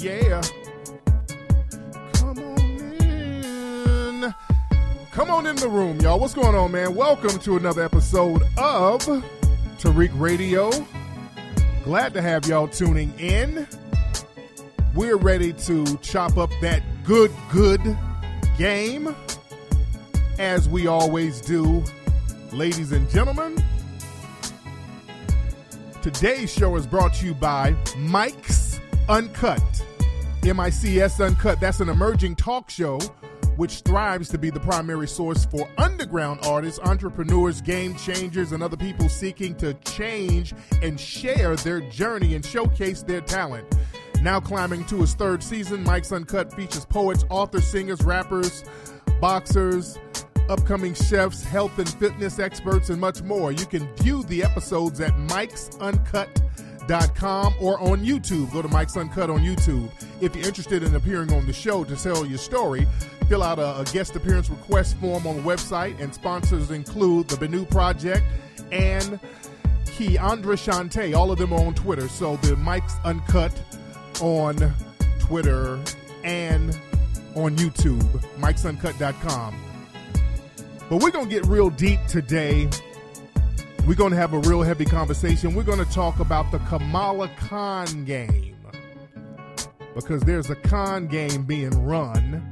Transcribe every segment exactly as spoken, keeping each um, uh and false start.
yeah. Come on in. Come on in the room, y'all. What's going on, man? Welcome to another episode of Tariq Radio. Glad to have y'all tuning in. We're ready to chop up that good, good game, as we always do. Ladies and gentlemen, today's show is brought to you by Mike's Uncut. M I C S Uncut. That's an emerging talk show which thrives to be the primary source for underground artists, entrepreneurs, game changers, and other people seeking to change and share their journey and showcase their talent. Now climbing to his third season, Mike's Uncut features poets, authors, singers, rappers, boxers, upcoming chefs, health and fitness experts, and much more. You can view the episodes at mikes uncut dot com or on YouTube. Go to Mike's Uncut on YouTube. If you're interested in appearing on the show to tell your story, fill out a, a guest appearance request form on the website, and sponsors include the Benu Project and Keandra Shante. All of them are on Twitter. So the Mike's Uncut on Twitter and on YouTube, mikes uncut dot com. But we're going to get real deep today. We're going to have a real heavy conversation. We're going to talk about the Kamala Khan game, because there's a con game being run,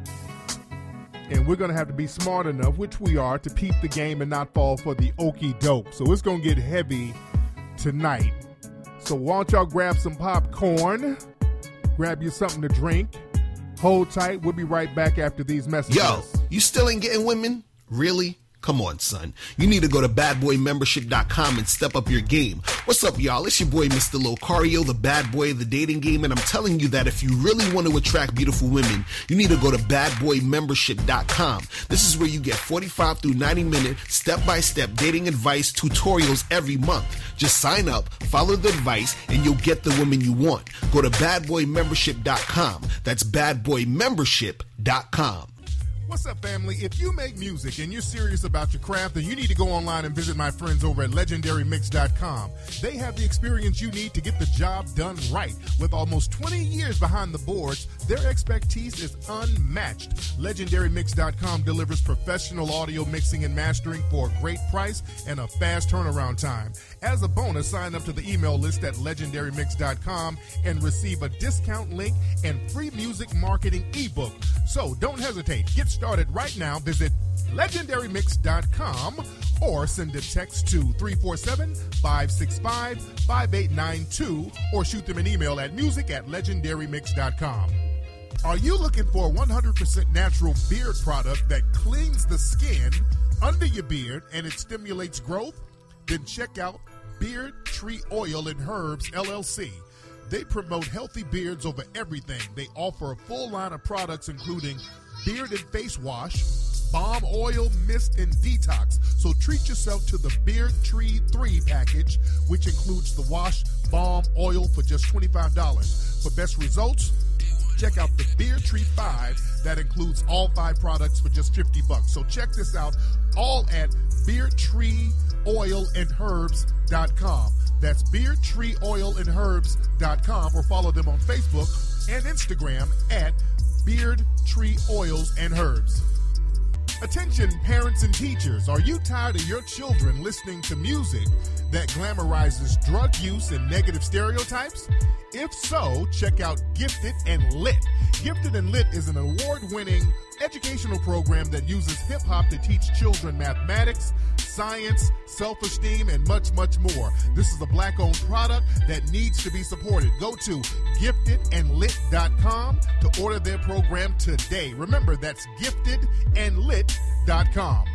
and we're going to have to be smart enough, which we are, to peep the game and not fall for the okie doke. So it's going to get heavy tonight. So why don't y'all grab some popcorn, grab you something to drink, hold tight. We'll be right back after these messages. Yo, you still ain't getting women? Really? Come on, son. You need to go to bad boy membership dot com and step up your game. What's up, y'all? It's your boy, Mister Locario, the bad boy of the dating game, and I'm telling you that if you really want to attract beautiful women, you need to go to bad boy membership dot com. This is where you get forty-five through ninety minute step-by-step dating advice tutorials every month. Just sign up, follow the advice, and you'll get the women you want. Go to bad boy membership dot com. That's bad boy membership dot com. What's up, family? If you make music and you're serious about your craft, then you need to go online and visit my friends over at legendary mix dot com. They have the experience you need to get the job done right. With almost twenty years behind the boards, their expertise is unmatched. legendary mix dot com delivers professional audio mixing and mastering for a great price and a fast turnaround time. As a bonus, sign up to the email list at legendary mix dot com and receive a discount link and free music marketing ebook. So don't hesitate. Get started right now. Visit legendary mix dot com or send a text to three four seven, five six five, five eight nine two or shoot them an email at music at legendary mix dot com. Are you looking for a one hundred percent natural beard product that cleans the skin under your beard and it stimulates growth? Then check out Beard Tree Oil and Herbs, L L C. They promote healthy beards over everything. They offer a full line of products including beard and face wash, balm oil, mist, and detox. So treat yourself to the Beard Tree three package, which includes the wash, balm, oil for just twenty-five dollars. For best results, check out the Beard Tree five that includes all five products for just fifty bucks. So check this out, all at beard tree oil and herbs dot com. That's beard tree oil and herbs dot com, or follow them on Facebook and Instagram at Beard Tree Oils and Herbs. Attention parents and teachers, are you tired of your children listening to music that glamorizes drug use and negative stereotypes? If so, check out Gifted and Lit. Gifted and Lit is an award-winning educational program that uses hip-hop to teach children mathematics, science, self-esteem, and much, much more. This is a black-owned product that needs to be supported. Go to gifted and lit dot com to order their program today. Remember, that's gifted and lit dot com.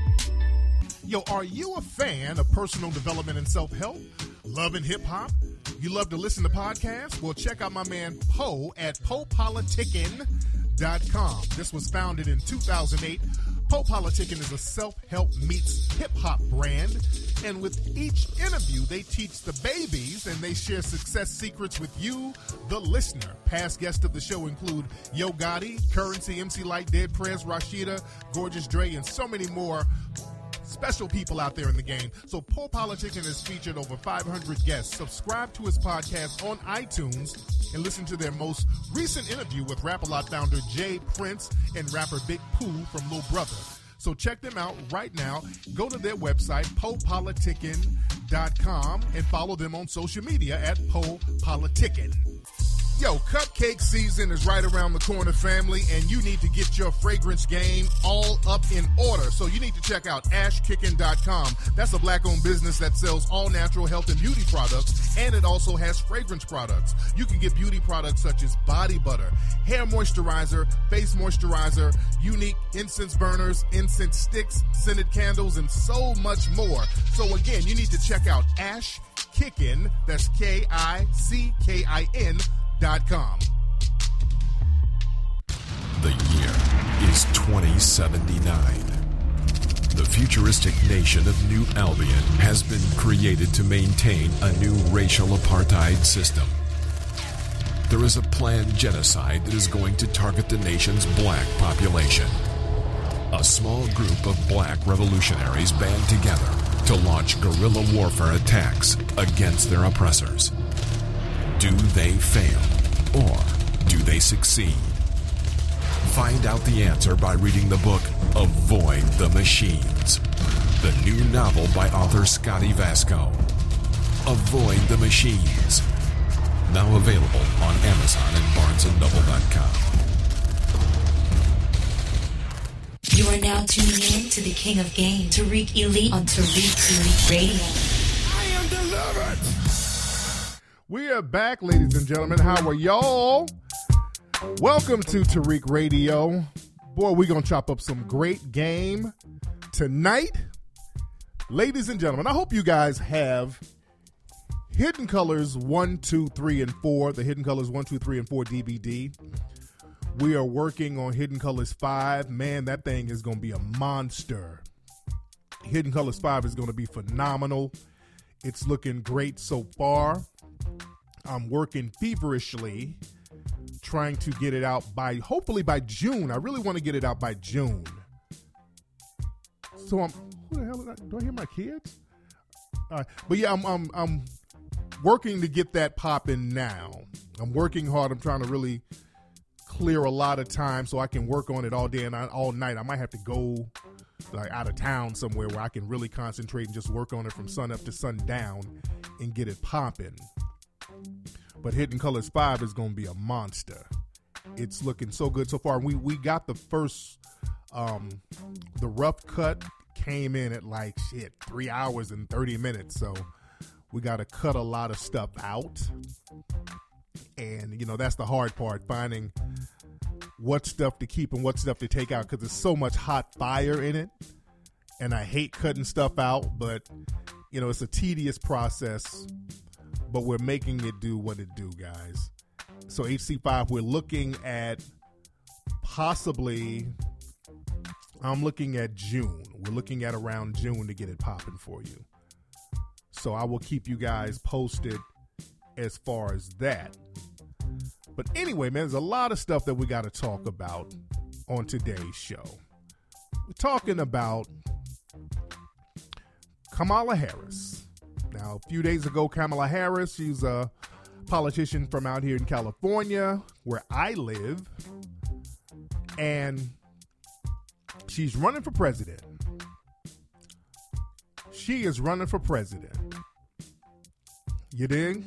Yo, are you a fan of personal development and self-help? Loving hip-hop? You love to listen to podcasts? Well, check out my man Poe at poe politicking dot com. This was founded in two thousand eight. Poe Politicking is a self-help meets hip-hop brand, and with each interview, they teach the babies and they share success secrets with you, the listener. Past guests of the show include Yo Gotti, Currency, M C Light, Dead Prez, Rashida, Gorgeous Dre, and so many more special people out there in the game. So Poe Politicking has featured over five hundred guests. Subscribe to his podcast on iTunes and listen to their most recent interview with Rap-A-Lot founder Jay Prince and rapper Big Pooh from Lil Brother. So check them out right now. Go to their website, poe politicking dot com, and follow them on social media at Poe Politicking. Yo, cupcake season is right around the corner, family, and you need to get your fragrance game all up in order. So you need to check out ash kickin dot com. That's a black-owned business that sells all natural health and beauty products, and it also has fragrance products. You can get beauty products such as body butter, hair moisturizer, face moisturizer, unique incense burners, incense sticks, scented candles, and so much more. So again, you need to check out Ash Kickin, that's K I C K I N, Dot com. The year is twenty seventy-nine. The futuristic nation of New Albion has been created to maintain a new racial apartheid system. There is a planned genocide that is going to target the nation's black population. A small group of black revolutionaries band together to launch guerrilla warfare attacks against their oppressors. Do they fail, or do they succeed? Find out the answer by reading the book Avoid the Machines, the new novel by author Scotty Vasco. Avoid the Machines, now available on Amazon and barnes and noble dot com. You are now tuning in to the King of Game, Tariq Elite on Tariq Elite Radio. I am delivered. We are back, ladies and gentlemen. How are y'all? Welcome to Tariq Radio. Boy, we're going to chop up some great game tonight. Ladies and gentlemen, I hope you guys have Hidden Colors one, two, three, and four, the Hidden Colors one, two, three, and four D V D. We are working on Hidden Colors five. Man, that thing is going to be a monster. Hidden Colors five is going to be phenomenal. It's looking great so far. I'm working feverishly trying to get it out by, hopefully by June. I really want to get it out by June. So I'm, who the hell did I, do I hear my kids? All right. But yeah, I'm, I'm, I'm working to get that popping now. I'm working hard. I'm trying to really clear a lot of time so I can work on it all day and all night. I might have to go like out of town somewhere where I can really concentrate and just work on it from sun up to sundown and get it popping. But Hidden Colors five is going to be a monster. It's looking so good so far. We we got the first, um, the rough cut came in at like, shit, three hours and thirty minutes. So we got to cut a lot of stuff out. And, you know, that's the hard part, finding what stuff to keep and what stuff to take out, because there's so much hot fire in it. And I hate cutting stuff out, but, you know, it's a tedious process. But we're making it do what it do, guys. So H C five, we're looking at possibly, I'm looking at June. We're looking at around June to get it popping for you. So I will keep you guys posted as far as that. But anyway, man, there's a lot of stuff that we got to talk about on today's show. We're talking about Kamala Harris. Now, a few days ago, Kamala Harris, she's a politician from out here in California, where I live, and she's running for president. She is running for president. You dig?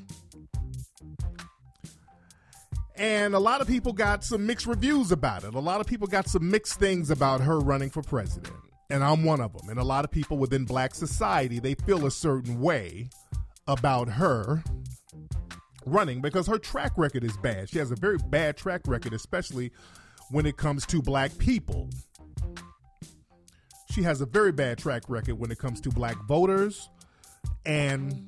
And a lot of people got some mixed reviews about it. A lot of people got some mixed things about her running for president. And I'm one of them. And a lot of people within black society, they feel a certain way about her running because her track record is bad. She has a very bad track record, especially when it comes to black people. She has a very bad track record when it comes to black voters, and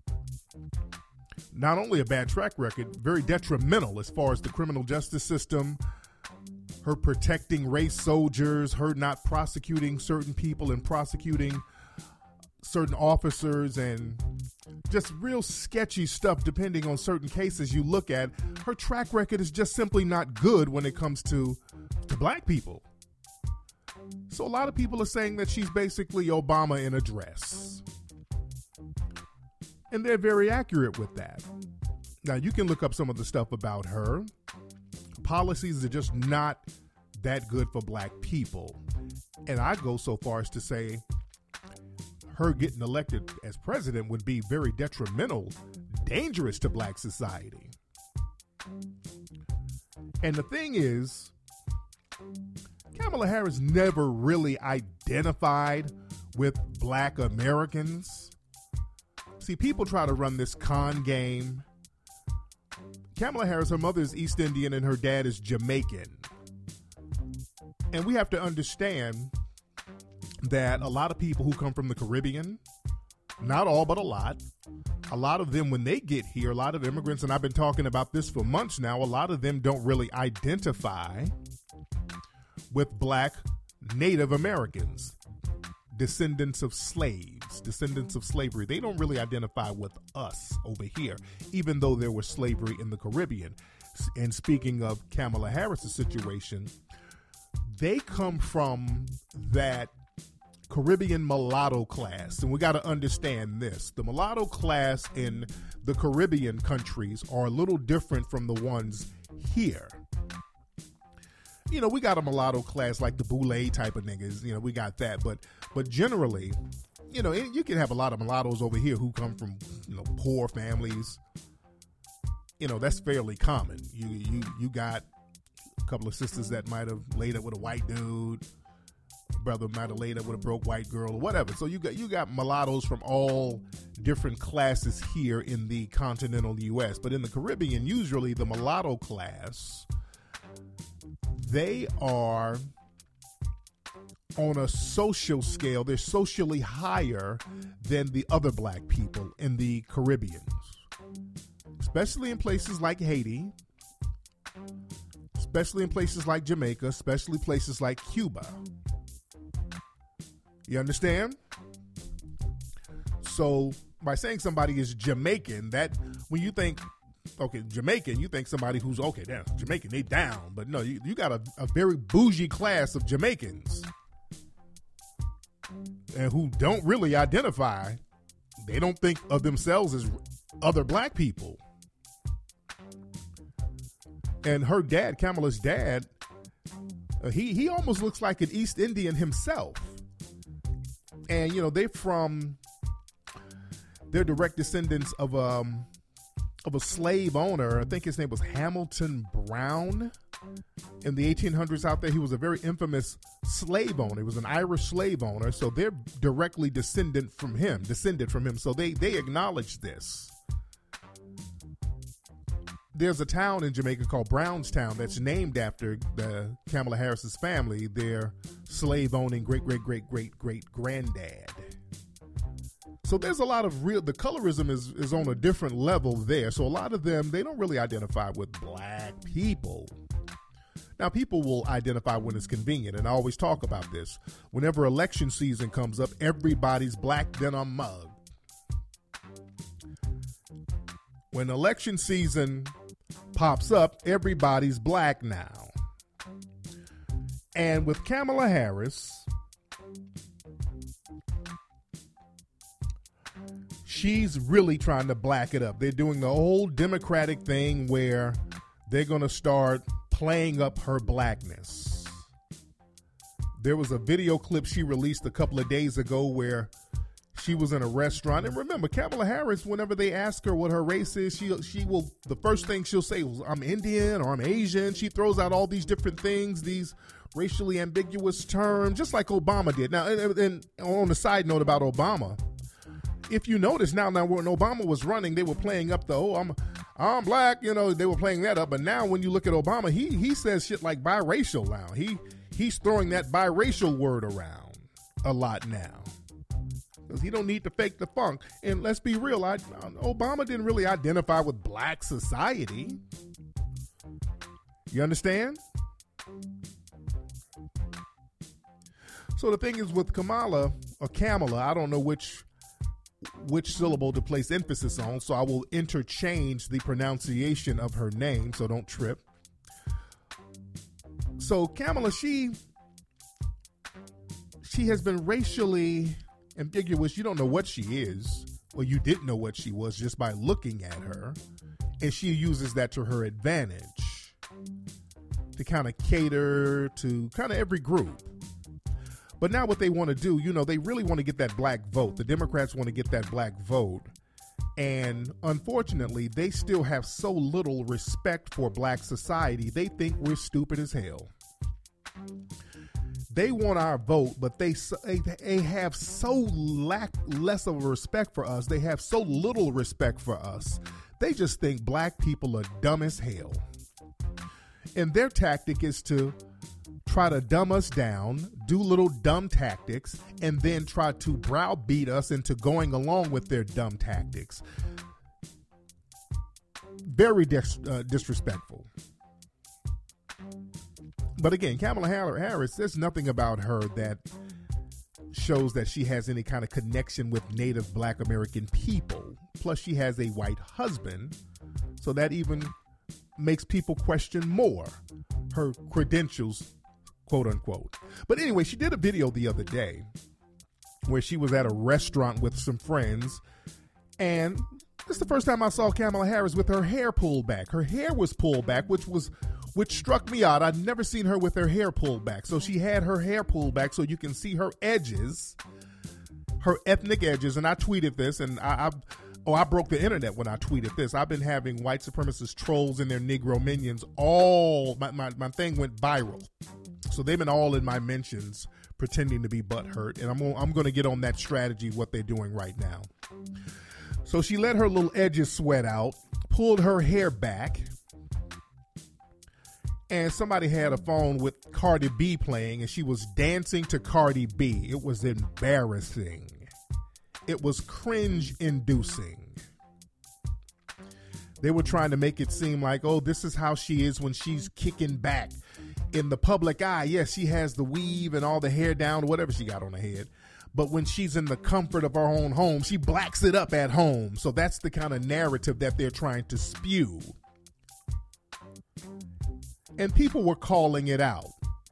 not only a bad track record, very detrimental as far as the criminal justice system, her protecting race soldiers, her not prosecuting certain people and prosecuting certain officers, and just real sketchy stuff depending on certain cases you look at. Her track record is just simply not good when it comes to, to black people. So a lot of people are saying that she's basically Obama in a dress. And they're very accurate with that. Now, you can look up some of the stuff about her. Policies are just not that good for black people. And I go so far as to say her getting elected as president would be very detrimental, dangerous to black society. And the thing is, Kamala Harris never really identified with black Americans. See, people try to run this con game. Kamala Harris, her mother is East Indian and her dad is Jamaican. And we have to understand that a lot of people who come from the Caribbean, not all, but a lot, a lot of them, when they get here, a lot of immigrants, and I've been talking about this for months now, a lot of them don't really identify with black Native Americans, descendants of slaves, descendants of slavery. They don't really identify with us over here, even though there was slavery in the Caribbean. And speaking of Kamala Harris's situation, they come from that Caribbean mulatto class. And we got to understand this. The mulatto class in the Caribbean countries are a little different from the ones here. You know, we got a mulatto class like the Boulay type of niggas. You know, we got that. But but generally, you know, you can have a lot of mulattoes over here who come from, you know, poor families. You know, that's fairly common. You you you got a couple of sisters that might have laid up with a white dude. A brother might have laid up with a broke white girl or whatever. So you got you got mulattoes from all different classes here in the continental U S. But in the Caribbean, usually the mulatto class, they are on a social scale. They're socially higher than the other black people in the Caribbean, especially in places like Haiti, especially in places like Jamaica, especially places like Cuba. You understand? So by saying somebody is Jamaican, that when you think, okay, Jamaican, you think somebody who's, okay, damn, Jamaican, they down. But no, you, you got a, a very bougie class of Jamaicans and who don't really identify. They don't think of themselves as other black people. And her dad, Kamala's dad, uh, he, he almost looks like an East Indian himself. And, you know, they're from, they're direct descendants of um of a slave owner. I think his name was Hamilton Brown. In the eighteen hundreds out there, he was a very infamous slave owner. He was an Irish slave owner. So they're directly descendant from him, descended from him. So they, they acknowledge this. There's a town in Jamaica called Brownstown that's named after the Kamala Harris's family, their slave owning great, great, great, great, great granddad. So there's a lot of real, the colorism is, is on a different level there. So a lot of them, they don't really identify with black people. Now, people will identify when it's convenient, and I always talk about this. Whenever election season comes up, everybody's black than a mug. When election season pops up, everybody's black now. And with Kamala Harris, she's really trying to black it up. They're doing the old Democratic thing where they're going to start playing up her blackness. There was a video clip she released a couple of days ago where she was in a restaurant. And remember, Kamala Harris, whenever they ask her what her race is, she she will, the first thing she'll say is, I'm Indian or I'm Asian. She throws out all these different things, these racially ambiguous terms, just like Obama did. Now, and, and on the side note about Obama, if you notice now, now when Obama was running, they were playing up the, oh, I'm I'm black, you know, they were playing that up. But now when you look at Obama, he he says shit like biracial now. He he's throwing that biracial word around a lot now. Because he don't need to fake the funk. And let's be real, I, Obama didn't really identify with black society. You understand? So the thing is with Kamala, or Kamala, I don't know which which syllable to place emphasis on, so I will interchange the pronunciation of her name, so don't trip. So Kamala, she she has been racially ambiguous. You don't know what she is, or you didn't know what she was just by looking at her. And she uses that to her advantage to kind of cater to kind of every group. But now what they want to do, you know, they really want to get that black vote. The Democrats want to get that black vote. And unfortunately, they still have so little respect for black society. They think we're stupid as hell. They want our vote, but they they have so lack less of a respect for us. They have so little respect for us. They just think black people are dumb as hell. And their tactic is to try to dumb us down, do little dumb tactics, and then try to browbeat us into going along with their dumb tactics. Very dis- uh, disrespectful. But again, Kamala Harris, there's nothing about her that shows that she has any kind of connection with native black American people. Plus, she has a white husband, so that even makes people question more her credentials, quote unquote. But anyway, she did a video the other day where she was at a restaurant with some friends, and it's the first time I saw Kamala Harris with her hair pulled back. Her hair was pulled back, which was which struck me out. I'd never seen her with her hair pulled back. So she had her hair pulled back so you can see her edges, her ethnic edges. And I tweeted this, and I, I oh, I broke the internet when I tweeted this. I've been having white supremacist trolls and their Negro minions all, my, my, my thing went viral. So they've been all in my mentions pretending to be butthurt. And I'm, I'm going to get on that strategy, what they're doing right now. So she let her little edges sweat out, pulled her hair back, and somebody had a phone with Cardi B playing, and she was dancing to Cardi B. It was embarrassing. It was cringe-inducing. They were trying to make it seem like, oh, this is how she is when she's kicking back in the public eye. Yes, she has the weave and all the hair down, whatever she got on her head. But when she's in the comfort of her own home, she blacks it up at home. So that's the kind of narrative that they're trying to spew. And people were calling it out.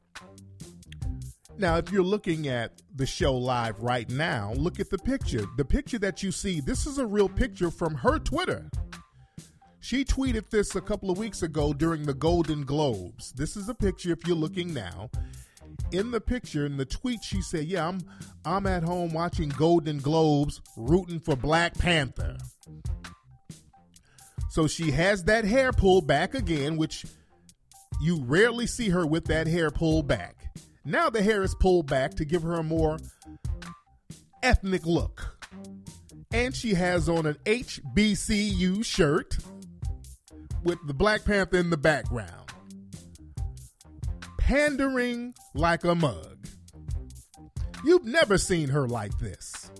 Now, if you're looking at the show live right now, look at the picture. The picture that you see, this is a real picture from her Twitter. She tweeted this a couple of weeks ago during the Golden Globes. This is a picture if you're looking now. In the picture, in the tweet, she said, yeah, I'm I'm at home watching Golden Globes, rooting for Black Panther. So she has that hair pulled back again, which you rarely see her with that hair pulled back. Now the hair is pulled back to give her a more ethnic look. And she has on an H B C U shirt with the Black Panther in the background. Pandering like a mug. You've never seen her like this.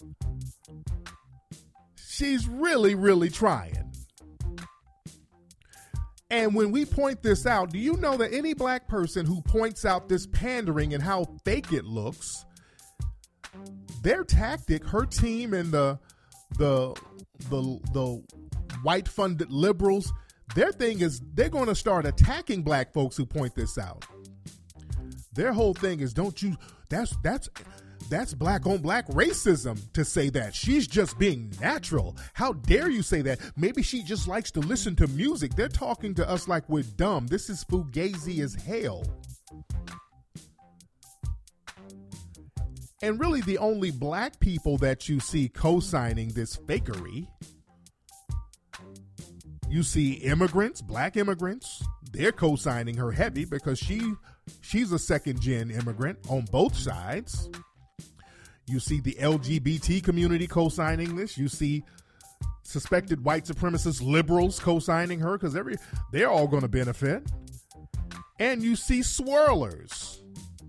She's really, really trying. And when we point this out, do you know that any black person who points out this pandering and how fake it looks, their tactic, her team and the the the the white funded liberals, their thing is they're going to start attacking black folks who point this out. Their whole thing is, don't you, that's that's that's black on black racism to say that. She's just being natural. How dare you say that? Maybe she just likes to listen to music. They're talking to us like we're dumb. This is fugazi as hell. And really the only black people that you see co-signing this fakery, you see immigrants, black immigrants. They're co-signing her heavy because she she's a second-gen immigrant on both sides. You see the L G B T community co-signing this. You see suspected white supremacist liberals co-signing her because every they're all going to benefit. And you see swirlers.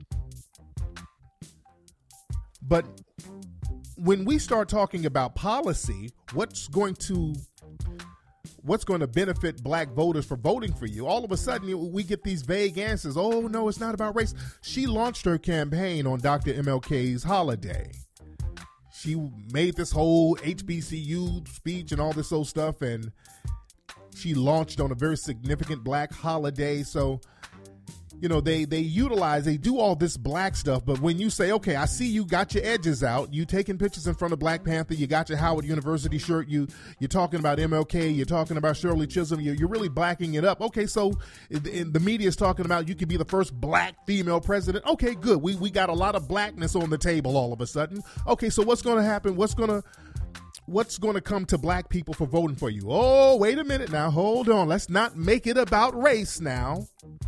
But when we start talking about policy, what's going to what's going to benefit black voters for voting for you? All of a sudden, we get these vague answers. Oh, no, it's not about race. She launched her campaign on Doctor M L K's holiday. She made this whole H B C U speech and all this old stuff, and she launched on a very significant black holiday. So you know, they, they utilize, they do all this black stuff. But when you say, okay, I see you got your edges out, you taking pictures in front of Black Panther, you got your Howard University shirt, you, you're talking about M L K, you're talking about Shirley Chisholm, you're, you're really blacking it up. Okay, so in, in the media is talking about you could be the first black female president. Okay, good. We, we got a lot of blackness on the table all of a sudden. Okay, so what's going to happen? What's going to, what's going to come to black people for voting for you? Oh, wait a minute now. Hold on. Let's not make it about race now.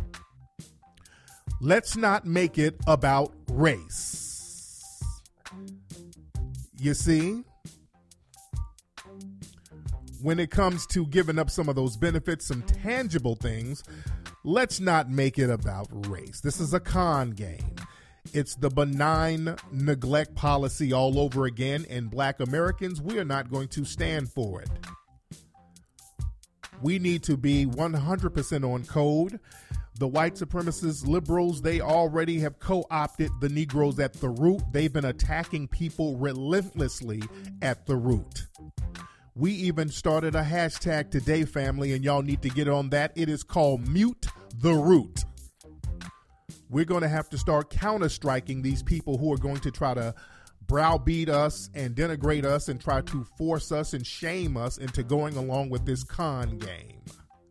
Let's not make it about race. You see, when it comes to giving up some of those benefits, some tangible things, let's not make it about race. This is a con game. It's the benign neglect policy all over again, and black Americans, we are not going to stand for it. We need to be one hundred percent on code. The white supremacist liberals, they already have co-opted the Negroes at the root. They've been attacking people relentlessly at the root. We even started a hashtag today, family, and y'all need to get on that. It is called Mute the Root. We're going to have to start counter-striking these people who are going to try to browbeat us and denigrate us and try to force us and shame us into going along with this con game.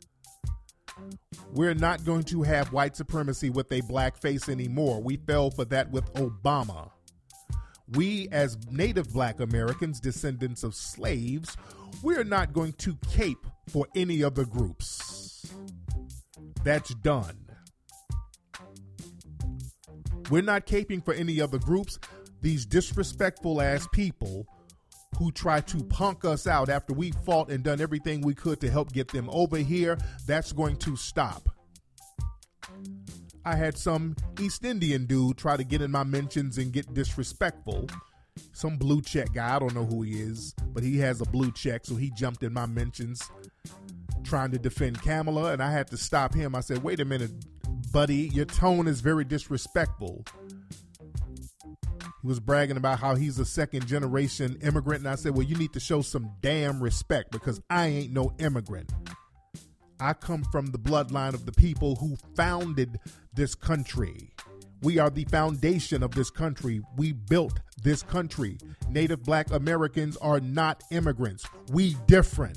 We're not going to have white supremacy with a black face anymore. We fell for that with Obama. We, as native black Americans, descendants of slaves, we're not going to cape for any other groups. That's done. We're not caping for any other groups. These disrespectful ass people who try to punk us out after we fought and done everything we could to help get them over here, that's going to stop. I had some East Indian dude try to get in my mentions and get disrespectful. Some blue check guy, I don't know who he is, but he has a blue check, so he jumped in my mentions trying to defend Kamala, and I had to stop him. I said, wait a minute, buddy, your tone is very disrespectful. He was bragging about how he's a second generation immigrant. And I said, well, you need to show some damn respect because I ain't no immigrant. I come from the bloodline of the people who founded this country. We are the foundation of this country. We built this country. Native black Americans are not immigrants. We different.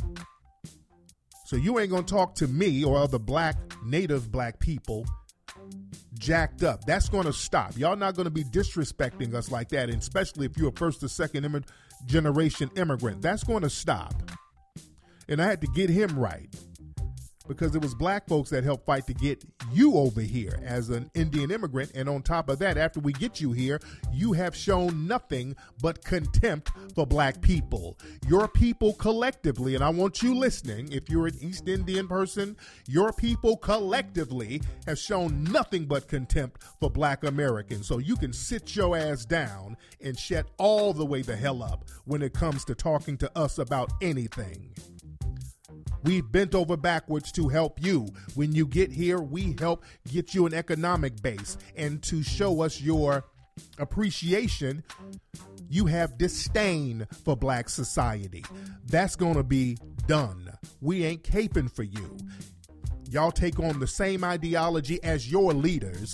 So you ain't going to talk to me or other black, native black people jacked up. That's going to stop. Y'all not going to be disrespecting us like that, and especially if you're a first or second im- generation immigrant. That's going to stop. And I had to get him right because it was black folks that helped fight to get you over here as an Indian immigrant. And on top of that, after we get you here, you have shown nothing but contempt for black people. Your people collectively, and I want you listening, if you're an East Indian person, your people collectively have shown nothing but contempt for black Americans. So you can sit your ass down and shut all the way the hell up when it comes to talking to us about anything. We've bent over backwards to help you. When you get here, we help get you an economic base. And to show us your appreciation, you have disdain for black society. That's going to be done. We ain't caping for you. Y'all take on the same ideology as your leaders.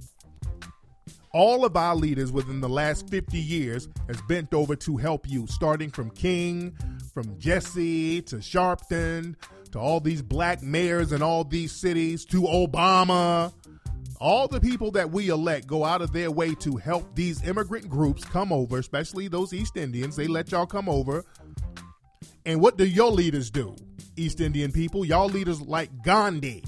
All of our leaders within the last fifty years has bent over to help you, starting from King, from Jesse to Sharpton, to all these black mayors in all these cities, to Obama. All the people that we elect go out of their way to help these immigrant groups come over, especially those East Indians. They let y'all come over. And what do your leaders do, East Indian people? Y'all leaders like Gandhi,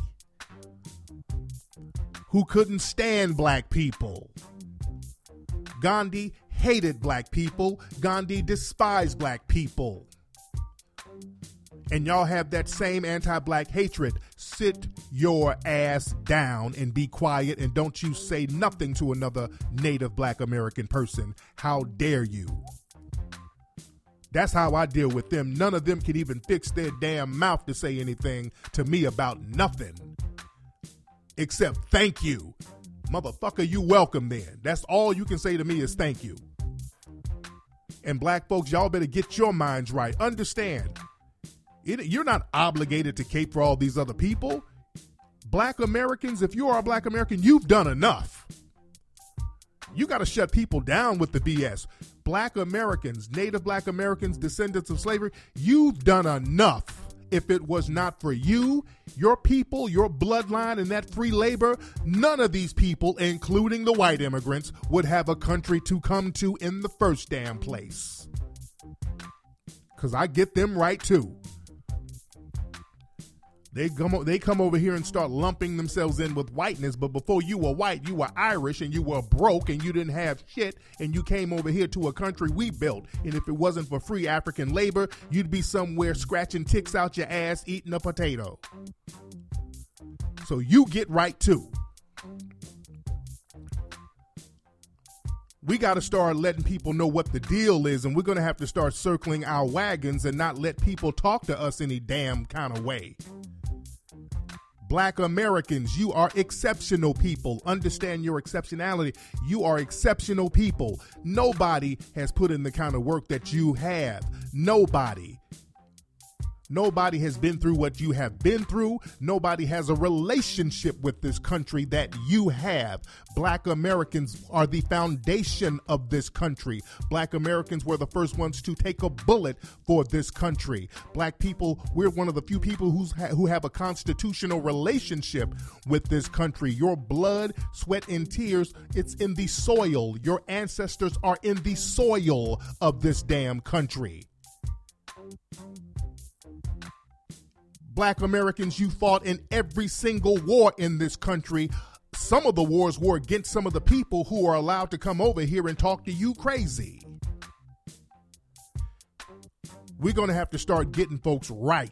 who couldn't stand black people. Gandhi hated black people. Gandhi despised black people. And y'all have that same anti-black hatred. Sit your ass down and be quiet, and don't you say nothing to another native black American person. How dare you? That's how I deal with them. None of them can even fix their damn mouth to say anything to me about nothing. Except thank you. Motherfucker, you welcome then. That's all you can say to me is thank you. And black folks, y'all better get your minds right. Understand, it, you're not obligated to cape for all these other people. Black Americans, if you are a black American, you've done enough. You got to shut people down with the B S. Black Americans, Native Black Americans, descendants of slavery, you've done enough. If it was not for you, your people, your bloodline, and that free labor, none of these people, including the white immigrants, would have a country to come to in the first damn place. Because I get them right, too. They come, they come over here and start lumping themselves in with whiteness, but before you were white, you were Irish, and you were broke, and you didn't have shit, and you came over here to a country we built, and if it wasn't for free African labor, you'd be somewhere scratching ticks out your ass eating a potato. So you get right, too. We got to start letting people know what the deal is, and we're going to have to start circling our wagons and not let people talk to us any damn kind of way. Black Americans, you are exceptional people. Understand your exceptionality. You are exceptional people. Nobody has put in the kind of work that you have. Nobody. Nobody has been through what you have been through. Nobody has a relationship with this country that you have. Black Americans are the foundation of this country. Black Americans were the first ones to take a bullet for this country. Black people, we're one of the few people who's ha- who have a constitutional relationship with this country. Your blood, sweat, and tears, it's in the soil. Your ancestors are in the soil of this damn country. Black Americans, you fought in every single war in this country. Some of the wars were against some of the people who are allowed to come over here and talk to you crazy. We're going to have to start getting folks right.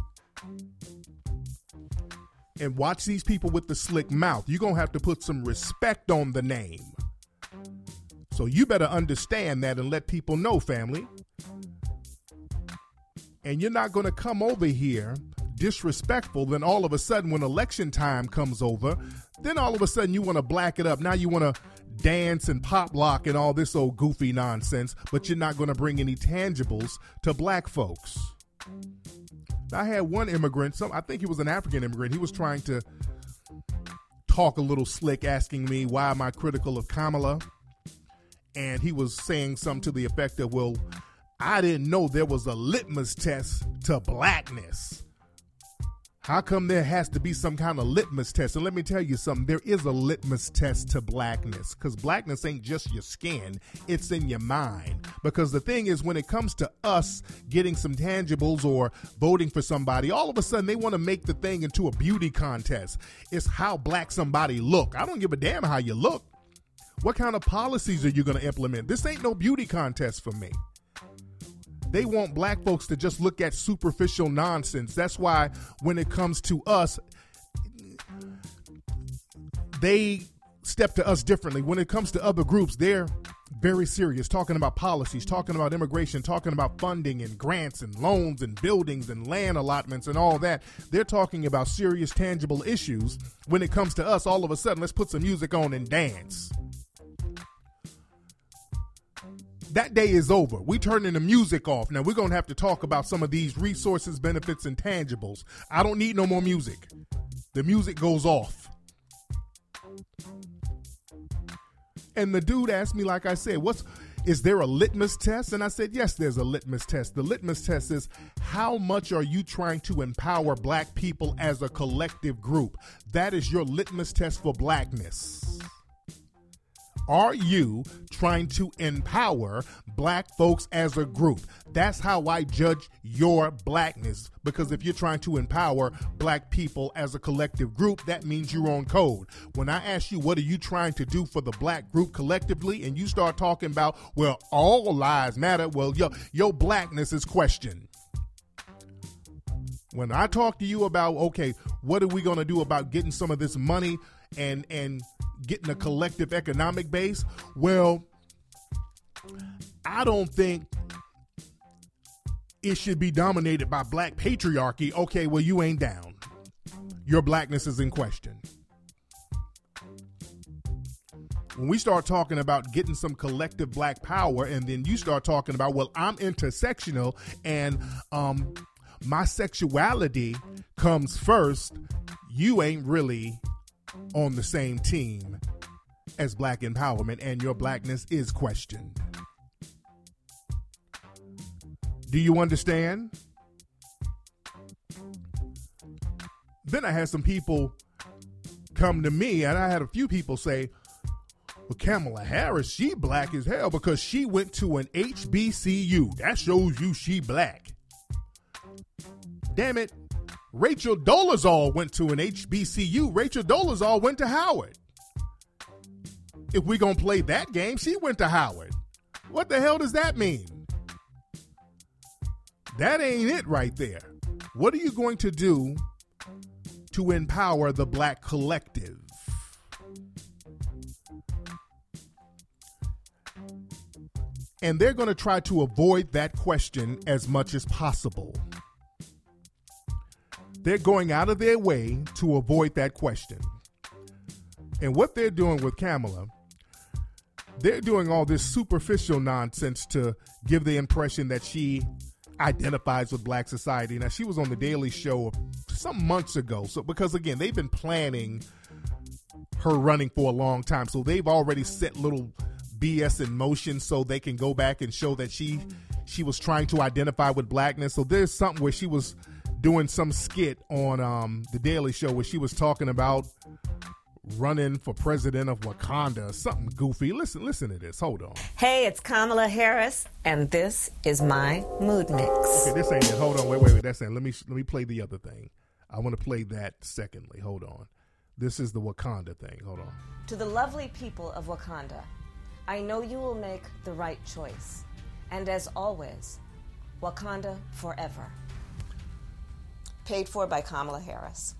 And watch these people with the slick mouth. You're going to have to put some respect on the name. So you better understand that and let people know, family. And you're not going to come over here disrespectful, then all of a sudden when election time comes over, then all of a sudden you want to black it up. Now you want to dance and pop lock and all this old goofy nonsense, but you're not going to bring any tangibles to black folks. I had one immigrant, some I think he was an African immigrant, he was trying to talk a little slick, asking me why am I critical of Kamala, and he was saying something to the effect of, well, I didn't know there was a litmus test to blackness. How come there has to be some kind of litmus test? And let me tell you something, there is a litmus test to blackness, because blackness ain't just your skin, it's in your mind. Because the thing is, when it comes to us getting some tangibles or voting for somebody, all of a sudden they want to make the thing into a beauty contest. It's how black somebody look. I don't give a damn how you look. What kind of policies are you going to implement? This ain't no beauty contest for me. They want black folks to just look at superficial nonsense. That's why when it comes to us, they step to us differently. When it comes to other groups, they're very serious, talking about policies, talking about immigration, talking about funding and grants and loans and buildings and land allotments and all that. They're talking about serious, tangible issues. When it comes to us, all of a sudden, let's put some music on and dance. That day is over. We turning the music off. Now we're going to have to talk about some of these resources, benefits, and tangibles. I don't need no more music. The music goes off. And the dude asked me, like I said, what's, is there a litmus test? And I said, yes, there's a litmus test. The litmus test is, how much are you trying to empower black people as a collective group? That is your litmus test for blackness. Are you trying to empower black folks as a group? That's how I judge your blackness. Because if you're trying to empower black people as a collective group, that means you're on code. When I ask you, what are you trying to do for the black group collectively? And you start talking about, well, all lives matter. Well, your, your blackness is questioned. When I talk to you about, okay, what are we going to do about getting some of this money and, and, getting a collective economic base? Well, I don't think it should be dominated by black patriarchy. Okay, well, you ain't down. Your blackness is in question. When we start talking about getting some collective black power, and then you start talking about, well, I'm intersectional and um, my sexuality comes first, you ain't really on the same team as black empowerment, and your blackness is questioned. Do you understand? Then I had some people come to me, and I had a few people say, well, Kamala Harris, she black as hell because she went to an H B C U. That shows you she black. Damn it. Rachel Dolezal went to an H B C U. Rachel Dolezal went to Howard. If we gonna play that game, she went to Howard. What the hell does that mean? That ain't it right there. What are you going to do to empower the black collective? And they're going to try to avoid that question as much as possible. They're going out of their way to avoid that question. And what they're doing with Kamala, they're doing all this superficial nonsense to give the impression that she identifies with black society. Now, she was on the Daily Show some months ago. So, because again, they've been planning her running for a long time. So they've already set little B S in motion so they can go back and show that she she was trying to identify with blackness. So there's something where she was doing some skit on um, the Daily Show where she was talking about running for president of Wakanda, something goofy. Listen, listen to this. Hold on. Hey, it's Kamala Harris, and this is my mood mix. Okay, this ain't it. Hold on. Wait, wait, wait. That's it. Let me let me play the other thing. I want to play that secondly. Hold on. This is the Wakanda thing. Hold on. To the lovely people of Wakanda, I know you will make the right choice. And as always, Wakanda forever. Paid for by Kamala Harris.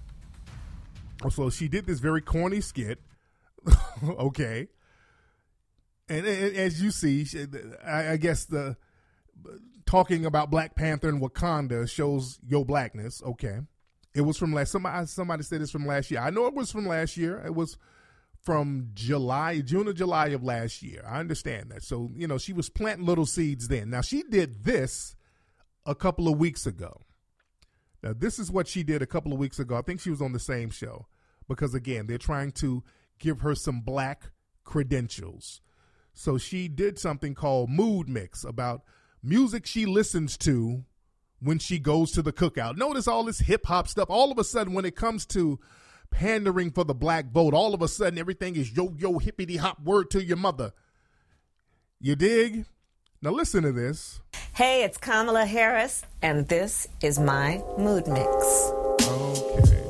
So she did this very corny skit. Okay. And, and as you see, she, I, I guess the talking about Black Panther and Wakanda shows your blackness. Okay. It was from last, somebody, somebody said it's from last year. I know it was from last year. It was from July, June or July of last year. I understand that. So, you know, she was planting little seeds then. Now, she did this a couple of weeks ago. Now, this is what she did a couple of weeks ago. I think she was on the same show because, again, they're trying to give her some black credentials. So she did something called Mood Mix about music she listens to when she goes to the cookout. Notice all this hip hop stuff. All of a sudden, when it comes to pandering for the black vote, all of a sudden, everything is yo, yo, hippity hop, word to your mother. You dig? Now listen to this. Hey, it's Kamala Harris, and this is my mood mix. Okay.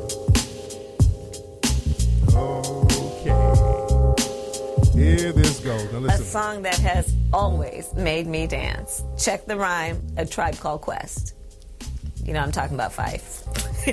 Okay. Here this goes. Now listen. A song that has always made me dance. Check the rhyme, A Tribe Called Quest. You know I'm talking about Fife.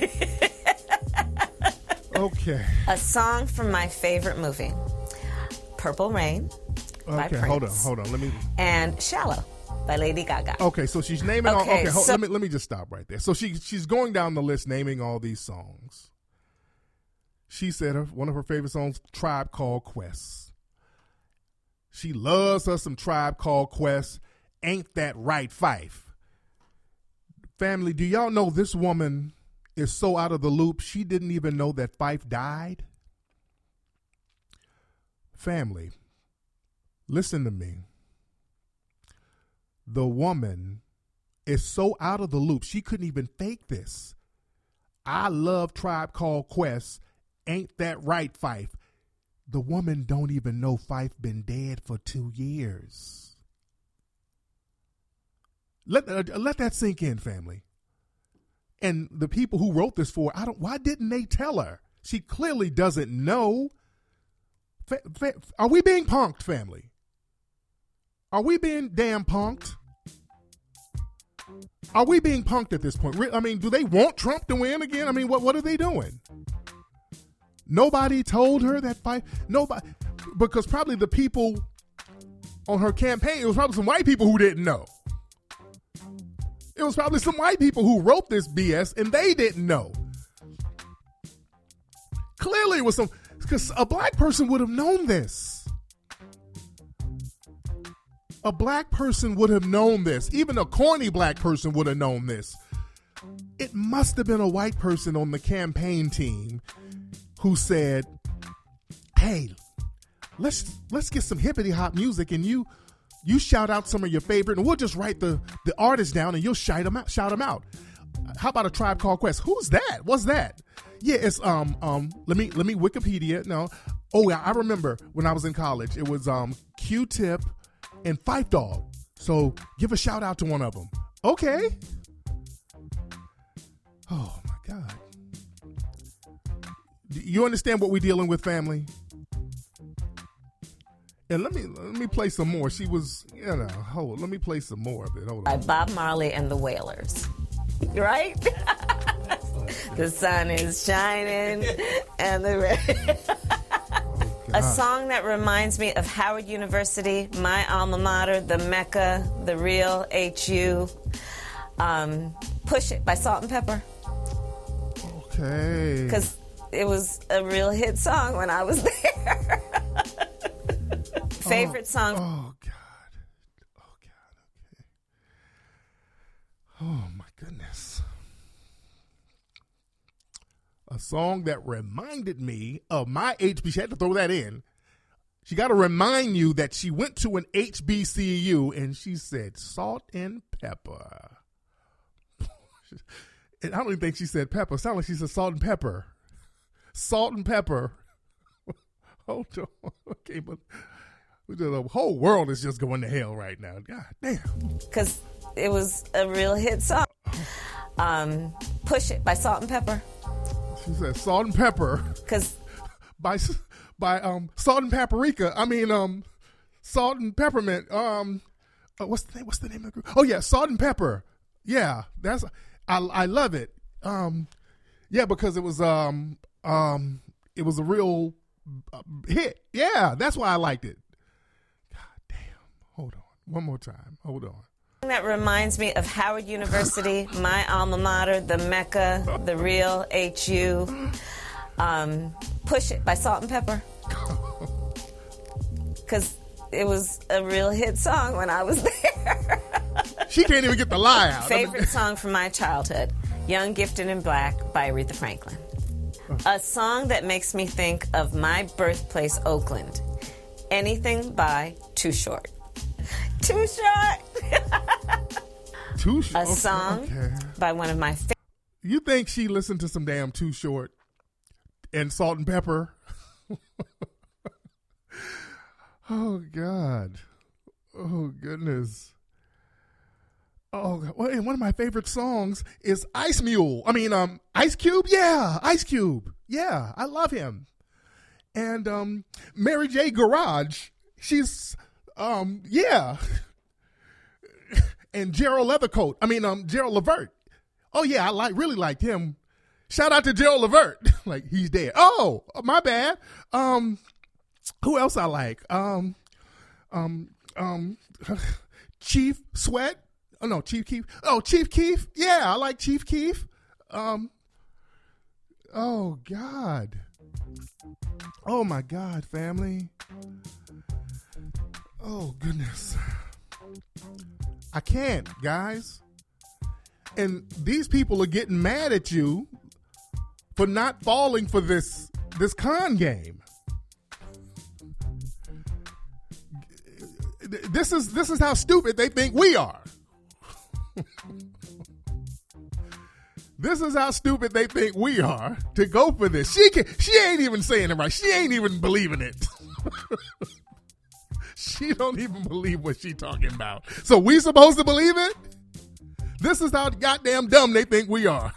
Okay. A song from my favorite movie, Purple Rain. Okay, hold on, hold on. Let me. And Shallow by Lady Gaga. Okay, so she's naming all. Okay, Okay, hold, so, let me let me just stop right there. So she she's going down the list, naming all these songs. She said her one of her favorite songs, Tribe Called Quest. She loves her some Tribe Called Quest. Ain't that right, Fife? Family, do y'all know this woman is so out of the loop? She didn't even know that Fife died. Family. Listen to me. The woman is so out of the loop, she couldn't even fake this. I love Tribe Called Quest. Ain't that right, Fife? The woman don't even know Fife been dead for two years. Let, uh, let that sink in, family. And the people who wrote this for, I don't. Why didn't they tell her? She clearly doesn't know. Fa- fa- are we being punked, family? Are we being damn punked? Are we being punked at this point? I mean, do they want Trump to win again? I mean, what what are they doing? Nobody told her that fight. Nobody, because probably the people on her campaign, it was probably some white people who didn't know. It was probably some white people who wrote this B S and they didn't know. Clearly it was some, because a black person would have known this. A black person would have known this. Even a corny black person would have known this. It must have been a white person on the campaign team who said, hey, let's let's get some hippity hop music, and you you shout out some of your favorite, and we'll just write the the artist down, and you'll shout them out. Shout them out. How about a Tribe Called Quest? Who's that? What's that? Yeah, it's um um. Let me let me Wikipedia. No, oh yeah, I remember when I was in college. It was um Q-Tip and Phife Dawg. So give a shout out to one of them. Okay. Oh my God. You understand what we're dealing with, family? And let me let me play some more. She was, you know, hold. Let me play some more of it. Hold By on. Bob Marley and the Wailers. Right? The sun is shining and the rain. A song that reminds me of Howard University, my alma mater, the Mecca, the real H U. Um, Push It by Salt and Pepper. Okay. Because it was a real hit song when I was there. Favorite oh, song. Oh, God. Oh, God. Okay. Oh, my goodness. A song that reminded me of my H B C U. She had to throw that in. She got to remind you that she went to an H B C U and she said salt and pepper. And I don't even think she said pepper. It sounded like she said salt and pepper. Salt and pepper. Hold on. Okay, but the whole world is just going to hell right now. God damn. Because it was a real hit song. Um, Push It by Salt and Pepper. She said salt and pepper. Because by by um salt and paprika. I mean um salt and peppermint. Um, uh, what's the name? What's the name of the group? Oh yeah, Salt and Pepper. Yeah, that's I I love it. Um, yeah, because it was um um it was a real uh, hit. Yeah, that's why I liked it. God damn. Hold on. One more time. Hold on. That reminds me of Howard University, my alma mater, the Mecca, the real H U. Um, Push It by Salt and Pepper. Because it was a real hit song when I was there. She can't even get the lie out. Favorite song from my childhood, Young, Gifted, and Black by Aretha Franklin. A song that makes me think of my birthplace, Oakland. Anything by Too Short. Too Short. Too Short. A song okay. by one of my favorite. You think she listened to some damn Too Short and Salt and Pepper? Oh, God. Oh, goodness. Oh, well, and one of my favorite songs is Ice Mule. I mean, um, Ice Cube? Yeah, Ice Cube. Yeah, I love him. And um, Mary J. Garage, she's, um, yeah. And Gerald Leathercoat. I mean, um, Gerald Levert. Oh, yeah, I like really liked him. Shout out to Gerald Levert. Like, he's dead. Oh, my bad. Um, who else I like? Um, um, um, Chief Sweat. Oh, no, Chief Keef. Oh, Chief Keef. Yeah, I like Chief Keef. Um, oh, God. Oh, my God, family. Oh, goodness. I can't, guys. And these people are getting mad at you for not falling for this this con game. This is this is how stupid they think we are. This is how stupid they think we are to go for this. She can, she ain't even saying it right. She ain't even believing it. She don't even believe what she talking about. So we supposed to believe it? This is how goddamn dumb they think we are.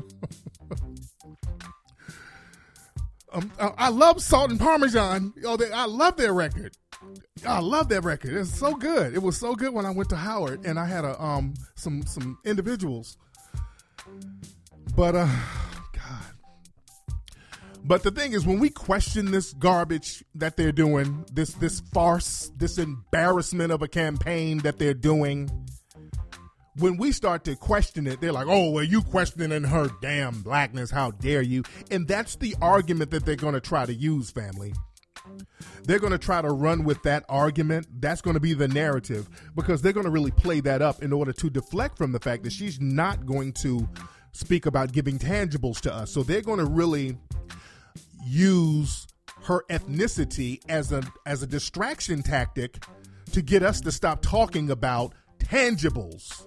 um, I love Salt and Parmesan. Oh, they, I love their record. I love that record. It's so good. It was so good when I went to Howard and I had a um some some individuals. But uh, God. But the thing is, when we question this garbage that they're doing, this this farce, this embarrassment of a campaign that they're doing, when we start to question it, they're like, oh, well, you questioning her damn blackness. How dare you? And that's the argument that they're going to try to use, family. They're going to try to run with that argument. That's going to be the narrative because they're going to really play that up in order to deflect from the fact that she's not going to speak about giving tangibles to us. So they're going to really use her ethnicity as a as a distraction tactic to get us to stop talking about tangibles.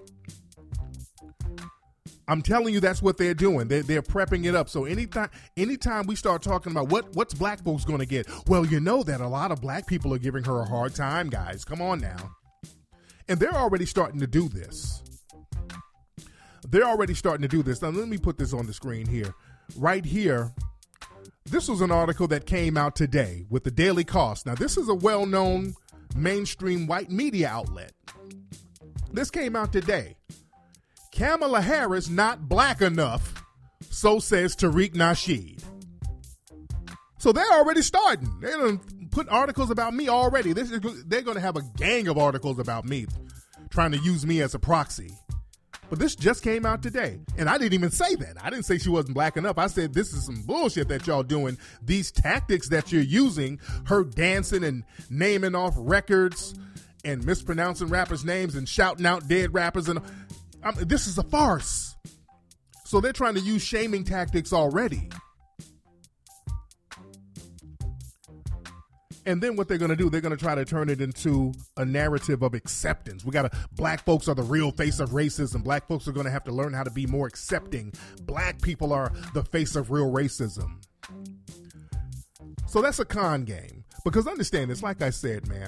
I'm telling you, that's what they're doing. They're, they're prepping it up. So anytime anytime we start talking about what what's black folks going to get, well, you know that a lot of black people are giving her a hard time, guys. Come on now. And they're already starting to do this. They're already starting to do this. Now, let me put this on the screen here. Right here, this was an article that came out today with the Daily Cost. Now, this is a well-known mainstream white media outlet. This came out today. Kamala Harris not black enough, so says Tariq Nasheed. So they're already starting. They done put articles about me already. This is, they're going to have a gang of articles about me, trying to use me as a proxy. But this just came out today. And I didn't even say that. I didn't say she wasn't black enough. I said this is some bullshit that y'all doing. These tactics that you're using, her dancing and naming off records and mispronouncing rappers' names and shouting out dead rappers. And I mean, this is a farce. So they're trying to use shaming tactics already. And then what they're going to do, they're going to try to turn it into a narrative of acceptance. We got to, black folks are the real face of racism. Black folks are going to have to learn how to be more accepting. Black people are the face of real racism. So that's a con game. Because understand this, like I said, man,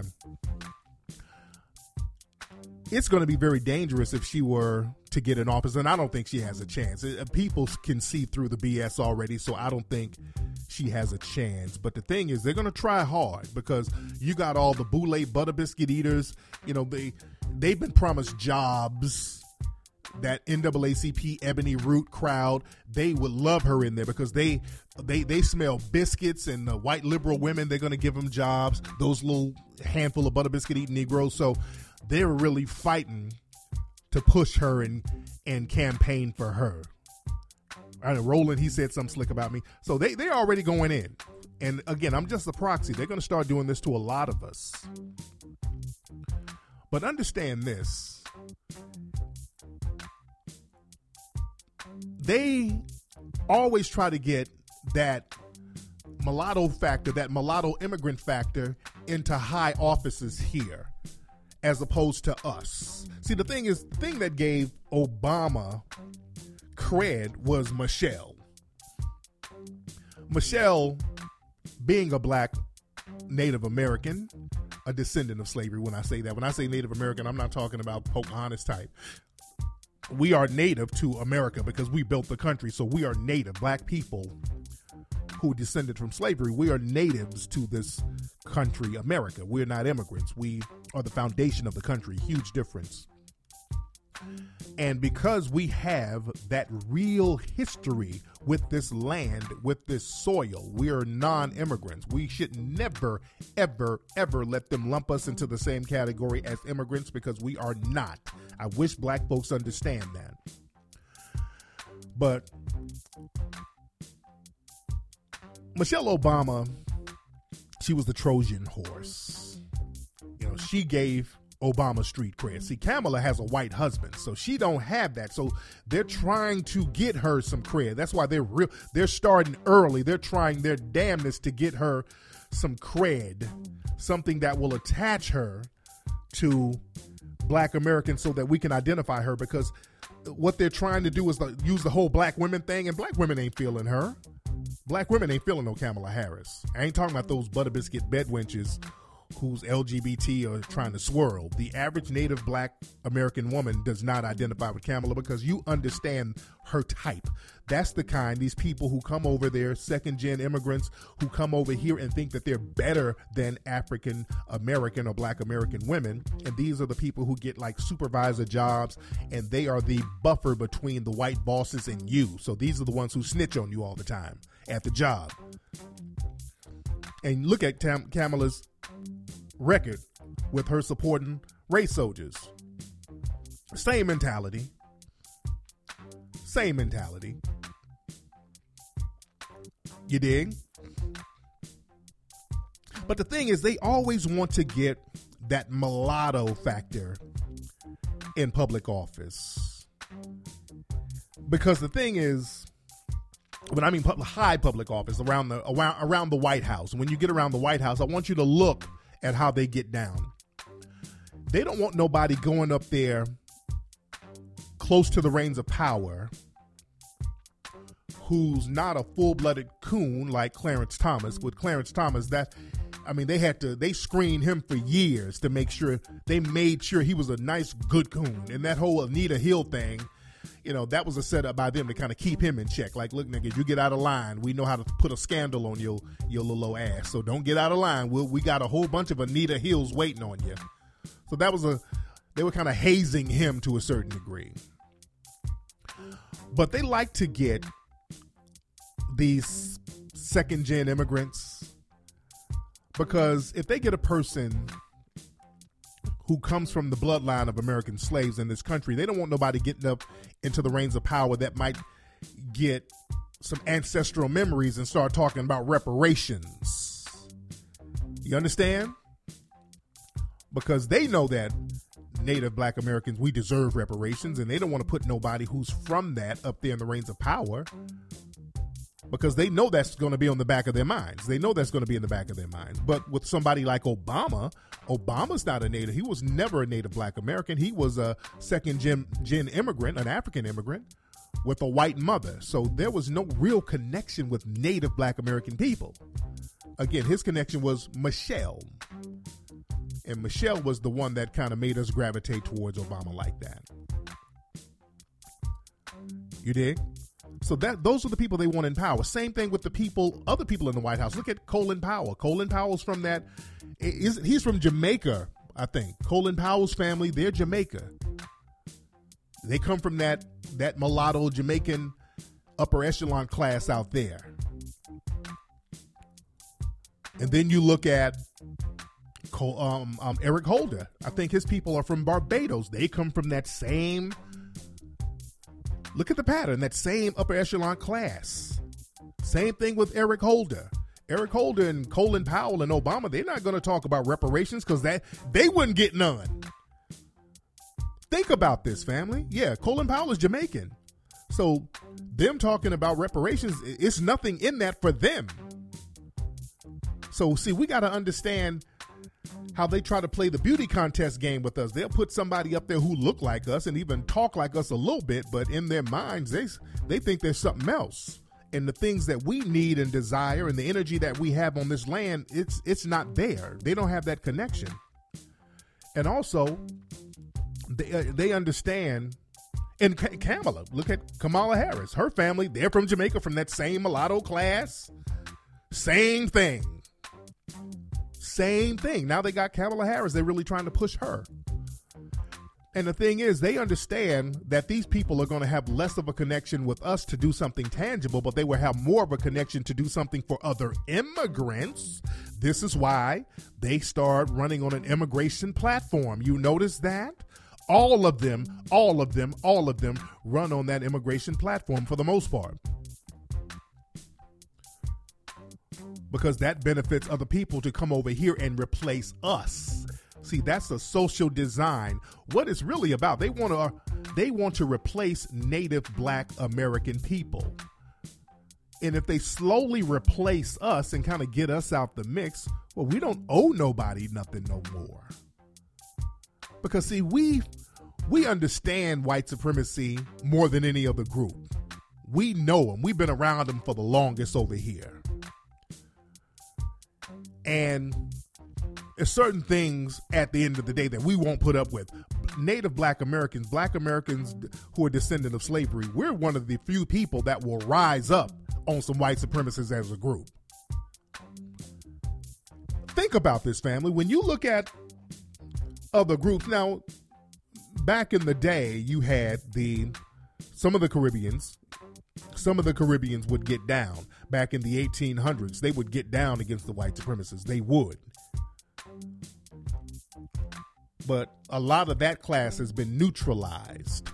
it's going to be very dangerous if she were to get in office, and I don't think she has a chance. People can see through the B S already, so I don't think she has a chance. But the thing is, they're going to try hard because you got all the Boulay butter biscuit eaters. You know, they, they've been promised jobs. That N double A C P Ebony Root crowd, they would love her in there because they they they smell biscuits, and the white liberal women, they're going to give them jobs, those little handful of butter biscuit eating Negroes. So they're really fighting to push her and and campaign for her. I know Roland, he said something slick about me. So they, they're already going in. And again, I'm just a proxy. They're going to start doing this to a lot of us. But understand this. They always try to get that mulatto factor, that mulatto immigrant factor into high offices here, as opposed to us. See, the thing is, the thing that gave Obama cred was Michelle. Michelle, being a black Native American, a descendant of slavery. When I say that, when I say Native American, I'm not talking about Pocahontas type. We are native to America because we built the country. So we are native. Black people who descended from slavery, we are natives to this country, America. We're not immigrants. We are the foundation of the country. Huge difference. And because we have that real history with this land, with this soil, we are non-immigrants. We should never, ever, ever let them lump us into the same category as immigrants because we are not. I wish black folks understand that. But Michelle Obama, she was the Trojan horse. You know, she gave Obama street cred. See, Kamala has a white husband, so she don't have that. So they're trying to get her some cred. That's why they're real. They're starting early. They're trying their damnedest to get her some cred, something that will attach her to black Americans so that we can identify her. Because what they're trying to do is use the whole black women thing, and black women ain't feeling her. Black women ain't feeling no Kamala Harris. I ain't talking about those butter biscuit bedwenches who's L G B T are trying to swirl. The average native black American woman does not identify with Kamala because you understand her type. That's the kind, these people who come over there, second gen immigrants who come over here and think that they're better than African American or black American women. And these are the people who get like supervisor jobs, and they are the buffer between the white bosses and you. So these are the ones who snitch on you all the time at the job. And look at Tam- Kamala's record with her supporting race soldiers. Same mentality. Same mentality. You dig? But the thing is, they always want to get that mulatto factor in public office. because the thing is, when I mean public, high public office, around the around, around the White House, when you get around the White House, I want you to look at how they get down. They don't want nobody going up there close to the reins of power who's not a full-blooded coon like Clarence Thomas. With Clarence Thomas, that I mean, they had to, they screened him for years to make sure, they made sure he was a nice, good coon. And that whole Anita Hill thing, you know, that was a setup by them to kind of keep him in check. Like, look, nigga, you get out of line, we know how to put a scandal on your your little old ass. So don't get out of line. We'll, we got a whole bunch of Anita Hills waiting on you. So that was a, they were kind of hazing him to a certain degree. But they like to get these second-gen immigrants, because if they get a person who comes from the bloodline of American slaves in this country, they don't want nobody getting up into the reins of power that might get some ancestral memories and start talking about reparations. You understand? Because they know that Native Black Americans, we deserve reparations, and they don't want to put nobody who's from that up there in the reins of power, because they know that's going to be on the back of their minds. They know that's going to be in the back of their minds. But with somebody like Obama, Obama's not a native. He was never a Native Black American. He was a second gen, gen immigrant, an African immigrant with a white mother. So there was no real connection with Native Black American people. Again, his connection was Michelle. And Michelle was the one that kind of made us gravitate towards Obama like that. You dig? So that those are the people they want in power. Same thing with the people, other people in the White House. Look at Colin Powell. Colin Powell's from that, is, he's from Jamaica, I think. Colin Powell's family, they're Jamaica. They come from that, that mulatto Jamaican upper echelon class out there. And then you look at um, um, Eric Holder. I think his people are from Barbados. They come from that same, look at the pattern, that same upper echelon class. Same thing with Eric Holder. Eric Holder and Colin Powell and Obama, they're not going to talk about reparations because that they wouldn't get none. Think about this, family. Yeah, Colin Powell is Jamaican. So them talking about reparations, it's nothing in that for them. So, see, we got to understand how they try to play the beauty contest game with us. They'll put somebody up there who look like us and even talk like us a little bit, but in their minds, they they think there's something else. And the things that we need and desire and the energy that we have on this land, it's it's not there. They don't have that connection. And also, they, uh, they understand, and Kamala, look at Kamala Harris. Her family, they're from Jamaica, from that same mulatto class. Same thing. Same thing. Now they got Kamala Harris. They're really trying to push her. And the thing is, they understand that these people are going to have less of a connection with us to do something tangible, but they will have more of a connection to do something for other immigrants. This is why they start running on an immigration platform. You notice that? All of them, all of them, all of them run on that immigration platform for the most part. Because that benefits other people to come over here and replace us. See, that's a social design. What it's really about, they want to they want to replace Native Black American people. And if they slowly replace us and kind of get us out the mix, well, we don't owe nobody nothing no more. Because see, we we understand white supremacy more than any other group. We know them. We've been around them for the longest over here. And there's certain things at the end of the day that we won't put up with. Native Black Americans, Black Americans who are descendant of slavery, we're one of the few people that will rise up on some white supremacists as a group. Think about this, family. When you look at other groups, now, back in the day, you had the some of the Caribbeans, some of the Caribbeans would get down. Back in the eighteen hundreds, they would get down against the white supremacists. They would. But a lot of that class has been neutralized.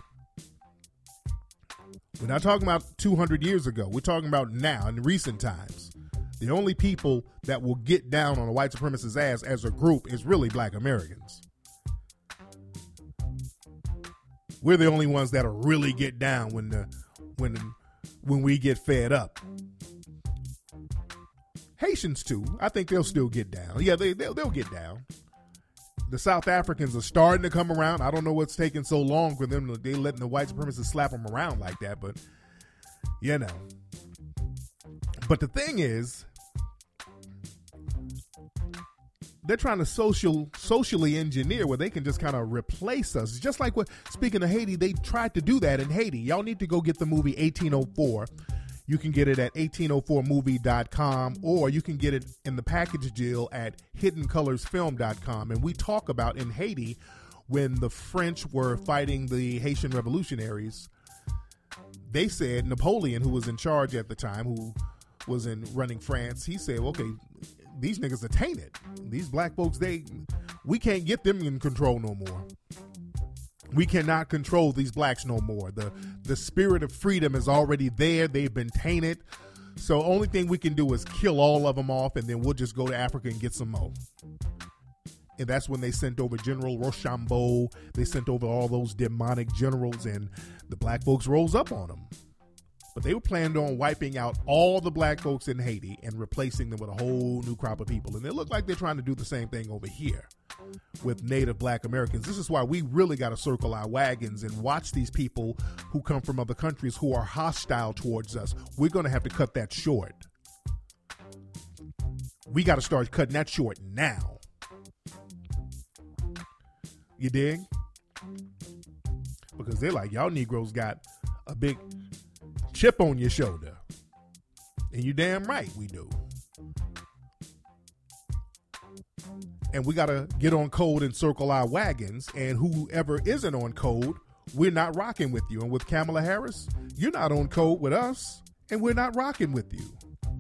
We're not talking about two hundred years ago. We're talking about now, in recent times. The only people that will get down on a white supremacist's ass as a group is really Black Americans. We're the only ones that'll really get down when the when when we get fed up. Haitians too. I think they'll still get down. Yeah, they they'll, they'll get down. The South Africans are starting to come around. I don't know what's taking so long for them. They letting the white supremacists slap them around like that, but you know. But the thing is, they're trying to social socially engineer where they can just kind of replace us. Just like what, speaking of Haiti, they tried to do that in Haiti. Y'all need to go get the movie eighteen oh four. You can get it at eighteen oh four movie dot com, or you can get it in the package deal at hidden colors film dot com. And we talk about in Haiti, when the French were fighting the Haitian revolutionaries, they said Napoleon, who was in charge at the time, who was in running France, he said, okay, these niggas are tainted. These black folks, they, we can't get them in control no more. We cannot control these blacks no more. The the spirit of freedom is already there. They've been tainted. So only thing we can do is kill all of them off, and then we'll just go to Africa and get some more. And that's when they sent over General Rochambeau. They sent over all those demonic generals, and the black folks rose up on them. But they were planning on wiping out all the black folks in Haiti and replacing them with a whole new crop of people. And it looked like they're trying to do the same thing over here with Native Black Americans. This is why we really got to circle our wagons and watch these people who come from other countries who are hostile towards us. We're going to have to cut that short. We got to start cutting that short now. You dig? Because they're like, y'all Negroes got a big chip on your shoulder. And you damn right we do. And we got to get on code and circle our wagons. And whoever isn't on code, we're not rocking with you. And with Kamala Harris, you're not on code with us, and we're not rocking with you.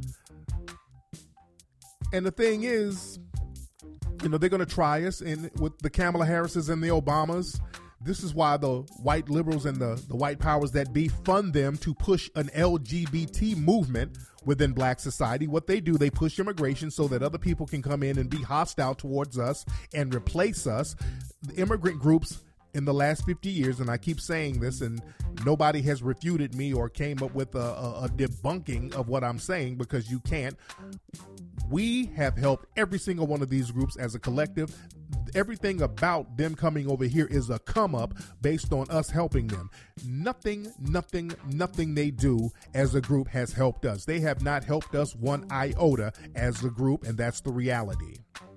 And the thing is, you know, they're going to try us in with the Kamala Harrises and the Obamas. This is why the white liberals and the, the white powers that be fund them to push an L G B T movement within black society. What they do, they push immigration so that other people can come in and be hostile towards us and replace us. The immigrant groups in the last fifty years, and I keep saying this, and nobody has refuted me or came up with a, a, a debunking of what I'm saying, because you can't. We have helped every single one of these groups as a collective. Everything about them coming over here is a come up based on us helping them. Nothing, nothing, nothing they do as a group has helped us. They have not helped us one iota as a group, and that's the reality.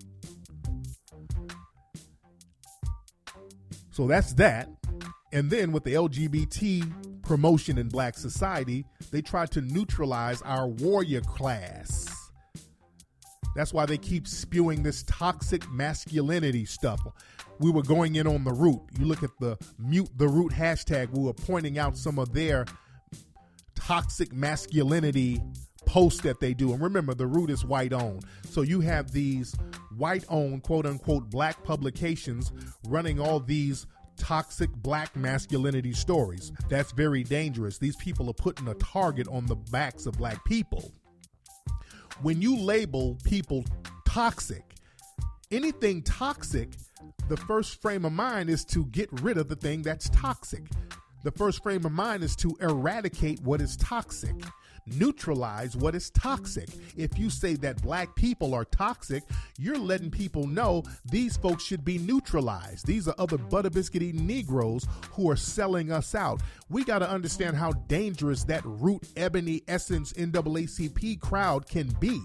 So that's that. And then with the L G B T promotion in black society, they try to neutralize our warrior class. That's why they keep spewing this toxic masculinity stuff. We were going in on the root. You look at the mute the root hashtag, we were pointing out some of their toxic masculinity posts that they do. And remember, the root is white owned. So you have these white owned, quote unquote, black publications running all these toxic black masculinity stories. That's very dangerous. These people are putting a target on the backs of black people. When you label people toxic, anything toxic, the first frame of mind is to get rid of the thing that's toxic. The first frame of mind is to eradicate what is toxic, neutralize what is toxic. If you say that black people are toxic, you're letting people know these folks should be neutralized. These are other butter biscuit eating Negroes who are selling us out. We got to understand how dangerous that root, ebony, essence, N double A C P crowd can be.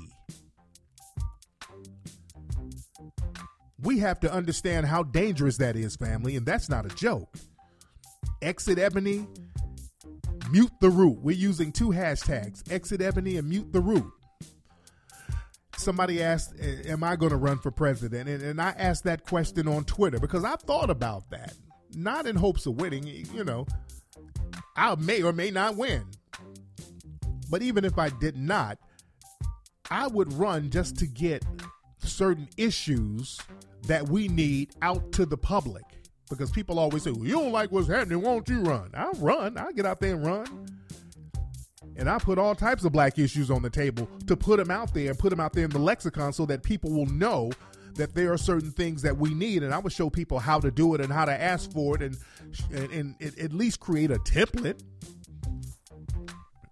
We have to understand how dangerous that is, family, and that's not a joke. Exit Ebony, mute the root. We're using two hashtags, Exit Ebony and Mute the Root. Somebody asked, am I going to run for president? And, and I asked that question on Twitter because I thought about that. Not in hopes of winning, you know. I may or may not win. But even if I did not, I would run just to get certain issues that we need out to the public. Because people always say, well, you don't like what's happening, won't you run? I'll run. I'll get out there and run. And I put all types of black issues on the table to put them out there and put them out there in the lexicon so that people will know that there are certain things that we need. And I would show people how to do it and how to ask for it and, and, and at least create a template.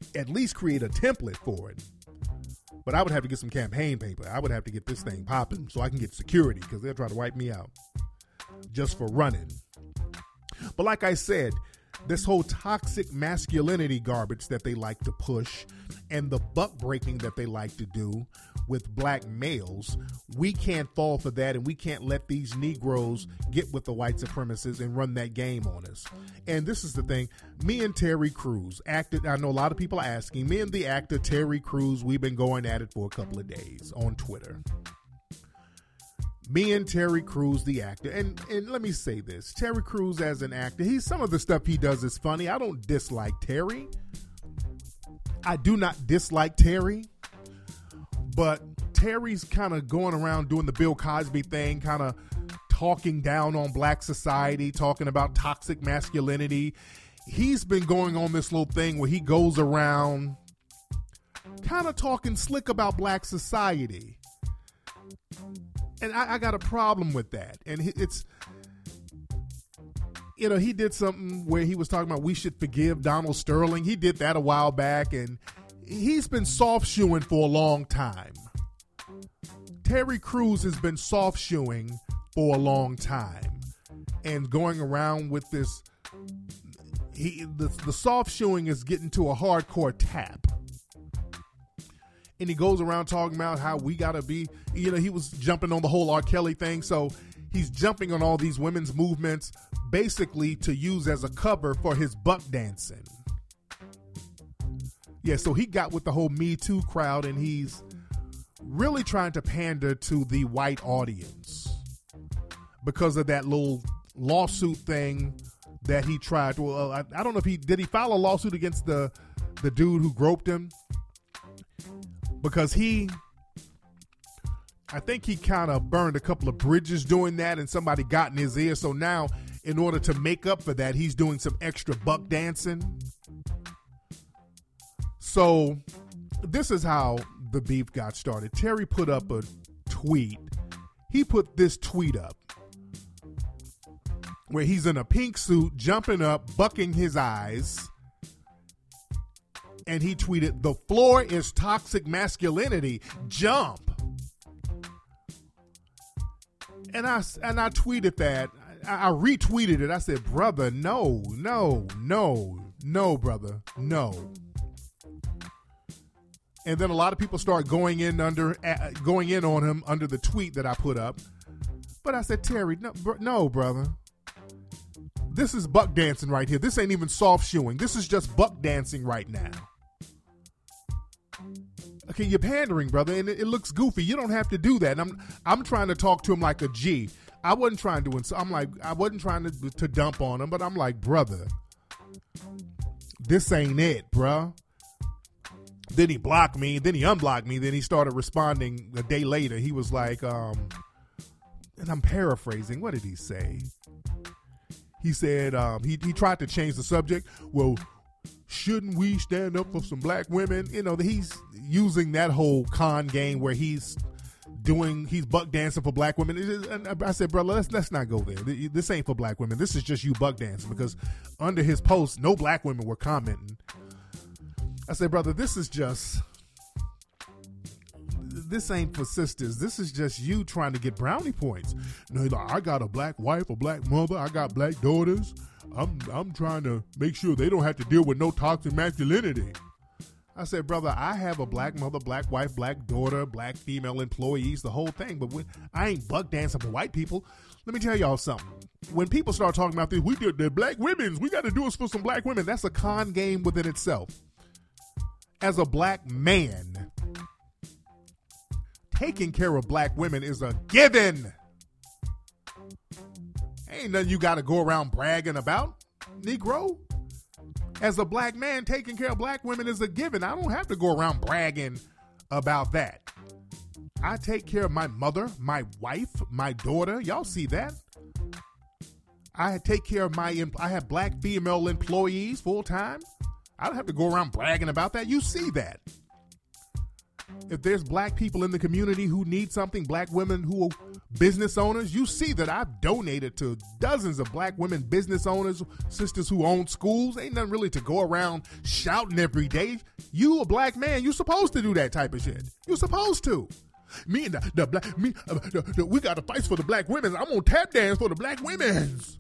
at least create a template for it. But I would have to get some campaign paper. I would have to get this thing popping so I can get security, because they'll try to wipe me out just for running. But like I said, this whole toxic masculinity garbage that they like to push and the buck breaking that they like to do with black males, we can't fall for that, and we can't let these Negroes get with the white supremacists and run that game on us. And this is the thing, me and Terry Crews acted, I know a lot of people are asking, me and the actor Terry Crews, we've been going at it for a couple of days on Twitter. Me and Terry Crews, the actor, and, and let me say this, Terry Crews as an actor, he's, some of the stuff he does is funny. I don't dislike Terry. I do not dislike Terry, but Terry's kind of going around doing the Bill Cosby thing, kind of talking down on black society, talking about toxic masculinity. He's been going on this little thing where he goes around kind of talking slick about black society. And I, I got a problem with that. And it's, you know, he did something where he was talking about we should forgive Donald Sterling. He did that a while back, and he's been soft shoeing for a long time. Terry Crews has been soft shoeing for a long time and going around with this. He the, the soft shoeing is getting to a hardcore tap. And he goes around talking about how we got to be, you know, he was jumping on the whole R. Kelly thing. So he's jumping on all these women's movements basically to use as a cover for his buck dancing. Yeah, so he got with the whole Me Too crowd, and he's really trying to pander to the white audience because of that little lawsuit thing that he tried to, well, I, I don't know if he, did he file a lawsuit against the, the dude who groped him? Because he, I think he kind of burned a couple of bridges doing that, and somebody got in his ear. So now, in order to make up for that, he's doing some extra buck dancing. So this is how the beef got started. Terry put up a tweet. He put this tweet up where he's in a pink suit, jumping up, bucking his eyes. And he tweeted, "The floor is toxic masculinity. Jump." And I, and I tweeted that. I, I retweeted it. I said, brother, no, no, no, no, brother, no. And then a lot of people start going in under, uh, going in on him under the tweet that I put up. But I said, Terry, no, br- no, brother. This is buck dancing right here. This ain't even soft shoeing. This is just buck dancing right now. Okay, you're pandering, brother, and it, it looks goofy. You don't have to do that. And I'm I'm trying to talk to him like a G. I wasn't trying to. Ins- I'm like I wasn't trying to to dump on him, but I'm like, brother, this ain't it, bruh. Then he blocked me. Then he unblocked me. Then he started responding a day later. He was like, um, and I'm paraphrasing. What did he say? He said um, he he tried to change the subject. Well, shouldn't we stand up for some black women? You know, he's using that whole con game where he's doing, he's buck dancing for black women. And I said, brother, let's, let's not go there. This ain't for black women. This is just you buck dancing, because under his post, no black women were commenting. I said, brother, this is just, this ain't for sisters. This is just you trying to get brownie points. No, like, I got a black wife, a black mother. I got black daughters. I'm I'm trying to make sure they don't have to deal with no toxic masculinity. I said, brother, I have a black mother, black wife, black daughter, black female employees, the whole thing. But when, I ain't buck dancing for white people. Let me tell y'all something. When people start talking about this, we did the black women's, we got to do this for some black women. That's a con game within itself. As a black man, taking care of black women is a given. Ain't nothing you got to go around bragging about, Negro. As a black man, taking care of black women is a given. I don't have to go around bragging about that. I take care of my mother, my wife, my daughter. Y'all see that? I take care of my, I have black female employees full time. I don't have to go around bragging about that. You see that. If there's black people in the community who need something, black women who are business owners, you see that I've donated to dozens of black women business owners, sisters who own schools. Ain't nothing really to go around shouting every day. You a black man, you supposed to do that type of shit. You supposed to. Me and the, the black, me, uh, the, the, we got to fight for the black women. I'm gonna tap dance for the black women's.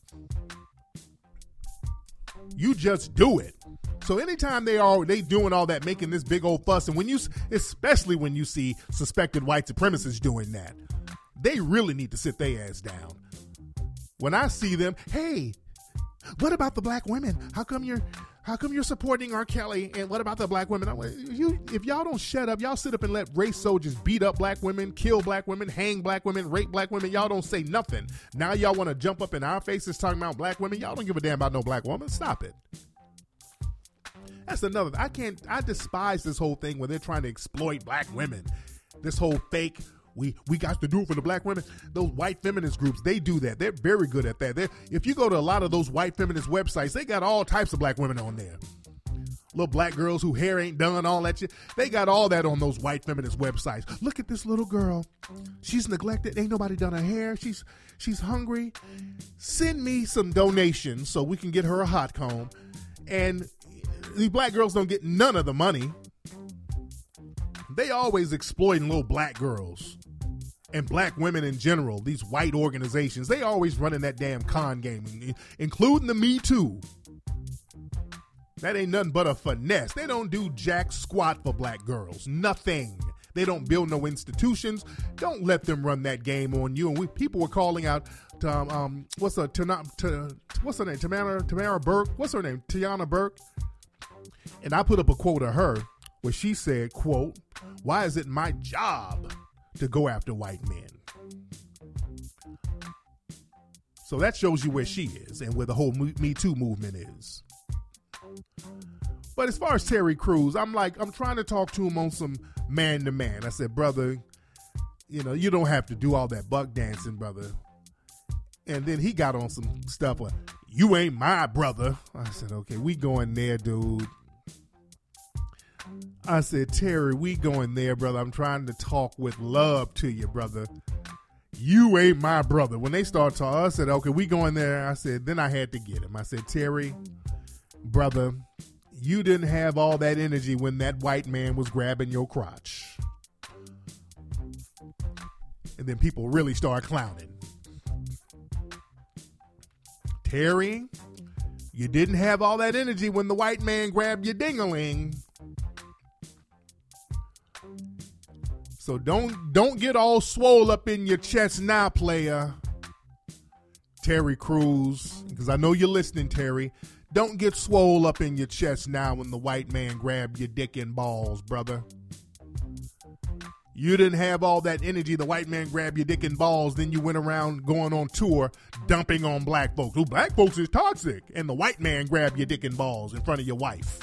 You just do it. So anytime they are they doing all that, making this big old fuss, and when you, especially when you see suspected white supremacists doing that, they really need to sit their ass down. When I see them, hey, what about the black women? How come you're, how come you're supporting R. Kelly? And what about the black women? I'm like, you, if y'all don't shut up, y'all sit up and let race soldiers beat up black women, kill black women, hang black women, rape black women. Y'all don't say nothing. Now y'all want to jump up in our faces talking about black women. Y'all don't give a damn about no black woman. Stop it. That's another. I can't. I despise this whole thing where they're trying to exploit black women. This whole fake. We we got to do it for the black women. Those white feminist groups, they do that. They're very good at that. They're, if you go to a lot of those white feminist websites, they got all types of black women on there. Little black girls who hair ain't done, all that shit. They got all that on those white feminist websites. Look at this little girl. She's neglected. Ain't nobody done her hair. She's she's hungry. Send me some donations so we can get her a hot comb. And these black girls don't get none of the money. They always exploiting little black girls and black women in general. These white organizations, they always running that damn con game, including the Me Too. That ain't nothing but a finesse. They don't do jack squat for black girls. Nothing. They don't build no institutions. Don't let them run that game on you. And we people were calling out to, um, um what's her to, to, what's her name? Tamara Tamara Burke. What's her name? Tiana Burke. And I put up a quote of her where she said, quote, "Why is it my job to go after white men?" So that shows you where she is and where the whole Me Too movement is. But as far as Terry Crews, I'm like, I'm trying to talk to him on some man to man. I said, brother, you know, you don't have to do all that buck dancing, brother. And then he got on some stuff like, you ain't my brother. I said, okay, we going there, dude. I said, Terry, we going there, brother. I'm trying to talk with love to you, brother. You ain't my brother. When they start talking, I said, okay, we going there. I said, then I had to get him. I said, Terry, brother, you didn't have all that energy when that white man was grabbing your crotch. And then people really start clowning. Terry, you didn't have all that energy when the white man grabbed your ding-a-ling. So don't don't get all swole up in your chest now, player. Terry Crews, because I know you're listening, Terry. Don't get swole up in your chest now when the white man grabbed your dick and balls, brother. You didn't have all that energy. The white man grabbed your dick and balls. Then you went around going on tour dumping on black folks. Who black folks is toxic. And the white man grabbed your dick and balls in front of your wife.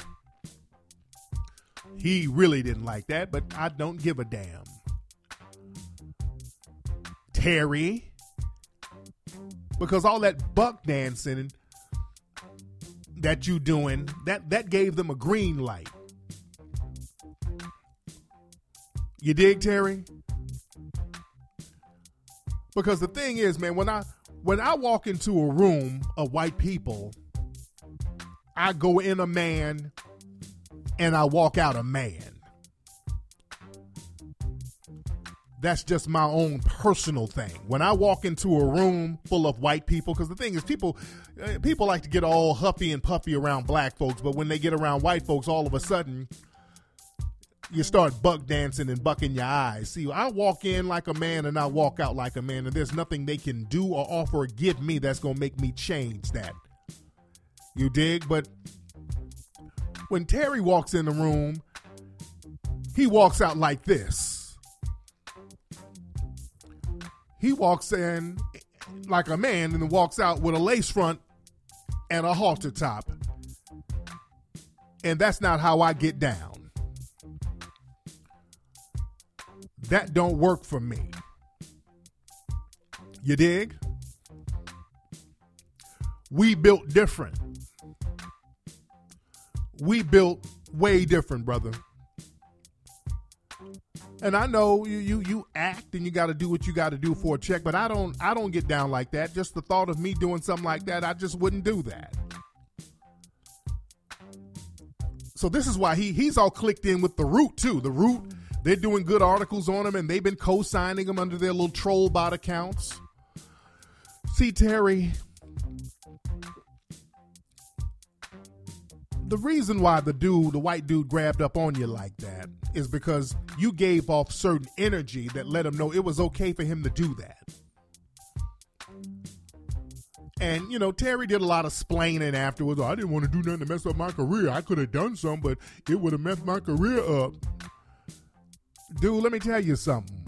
He really didn't like that, but I don't give a damn. Terry. Because all that buck dancing that you doing, that, that gave them a green light. You dig, Terry? Because the thing is, man, when I when I walk into a room of white people, I go in a man and I walk out a man. That's just my own personal thing. When I walk into a room full of white people, because the thing is, people uh, people like to get all huffy and puffy around black folks, but when they get around white folks, all of a sudden, you start buck dancing and bucking your eyes. See, I walk in like a man and I walk out like a man, and there's nothing they can do or offer or give me that's going to make me change that. You dig? But when Terry walks in the room, he walks out like this. He walks in like a man and then walks out with a lace front and a halter top. And that's not how I get down. That don't work for me. You dig? We built different. We built way different, brother. And I know you you, you act and you got to do what you got to do for a check, but I don't I don't get down like that. Just the thought of me doing something like that, I just wouldn't do that. So this is why he he's all clicked in with The Root too. The Root, they're doing good articles on him, and they've been co-signing him under their little troll bot accounts. See, Terry, the reason why the dude, the white dude, grabbed up on you like that is because you gave off certain energy that let him know it was okay for him to do that. And, you know, Terry did a lot of splaining afterwards. Oh, I didn't want to do nothing to mess up my career. I could have done something, but it would have messed my career up. Dude, let me tell you something.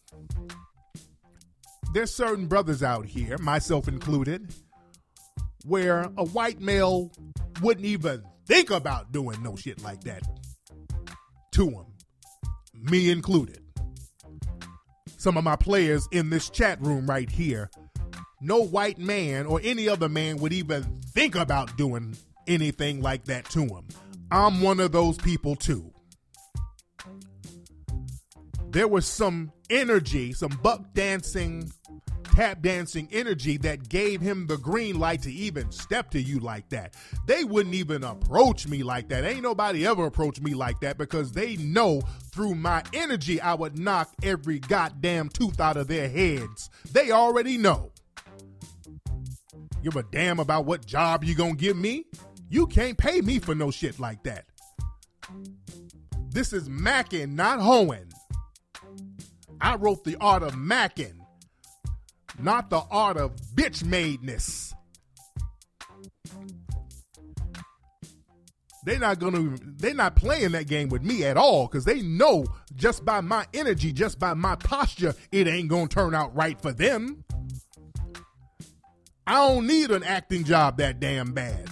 There's certain brothers out here, myself included, where a white male wouldn't even think about doing no shit like that to him. Me included. Some of my players in this chat room right here, no white man or any other man would even think about doing anything like that to him. I'm one of those people too. There was some energy, some buck dancing, tap dancing energy that gave him the green light to even step to you like that. They wouldn't even approach me like that. Ain't nobody ever approached me like that because they know through my energy I would knock every goddamn tooth out of their heads. They already know. Give a damn about what job you gonna give me? You can't pay me for no shit like that. This is macking, not hoeing. I wrote The Art of Macking, not the art of bitch-madeness. They're not gonna, they're not playing that game with me at all because they know just by my energy, just by my posture, it ain't gonna turn out right for them. I don't need an acting job that damn bad.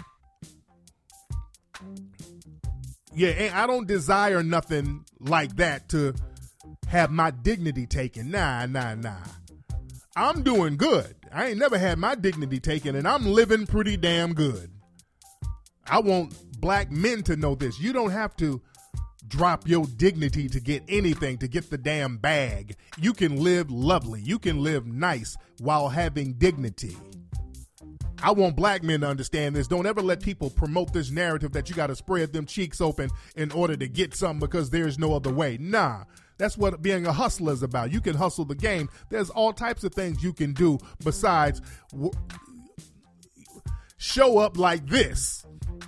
Yeah, I don't desire nothing like that to have my dignity taken. Nah, nah, nah. I'm doing good. I ain't never had my dignity taken, and I'm living pretty damn good. I want black men to know this. You don't have to drop your dignity to get anything, to get the damn bag. You can live lovely. You can live nice while having dignity. I want black men to understand this. Don't ever let people promote this narrative that you got to spread them cheeks open in order to get something because there's no other way. Nah, that's what being a hustler is about. You can hustle the game. There's all types of things you can do besides w- show up like this.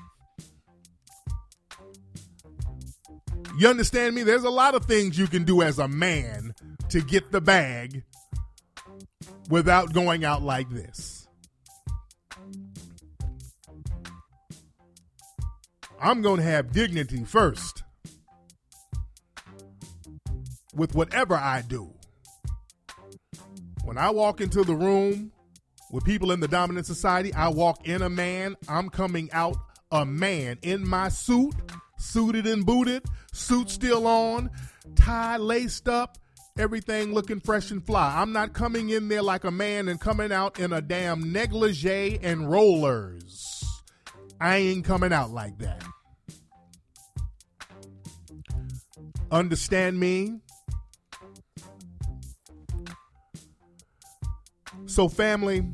You understand me? There's a lot of things you can do as a man to get the bag without going out like this. I'm going to have dignity first with whatever I do. When I walk into the room with people in the dominant society, I walk in a man. I'm coming out a man in my suit, suited and booted, suit still on, tie laced up, everything looking fresh and fly. I'm not coming in there like a man and coming out in a damn negligee and rollers. I ain't coming out like that. Understand me? So, family,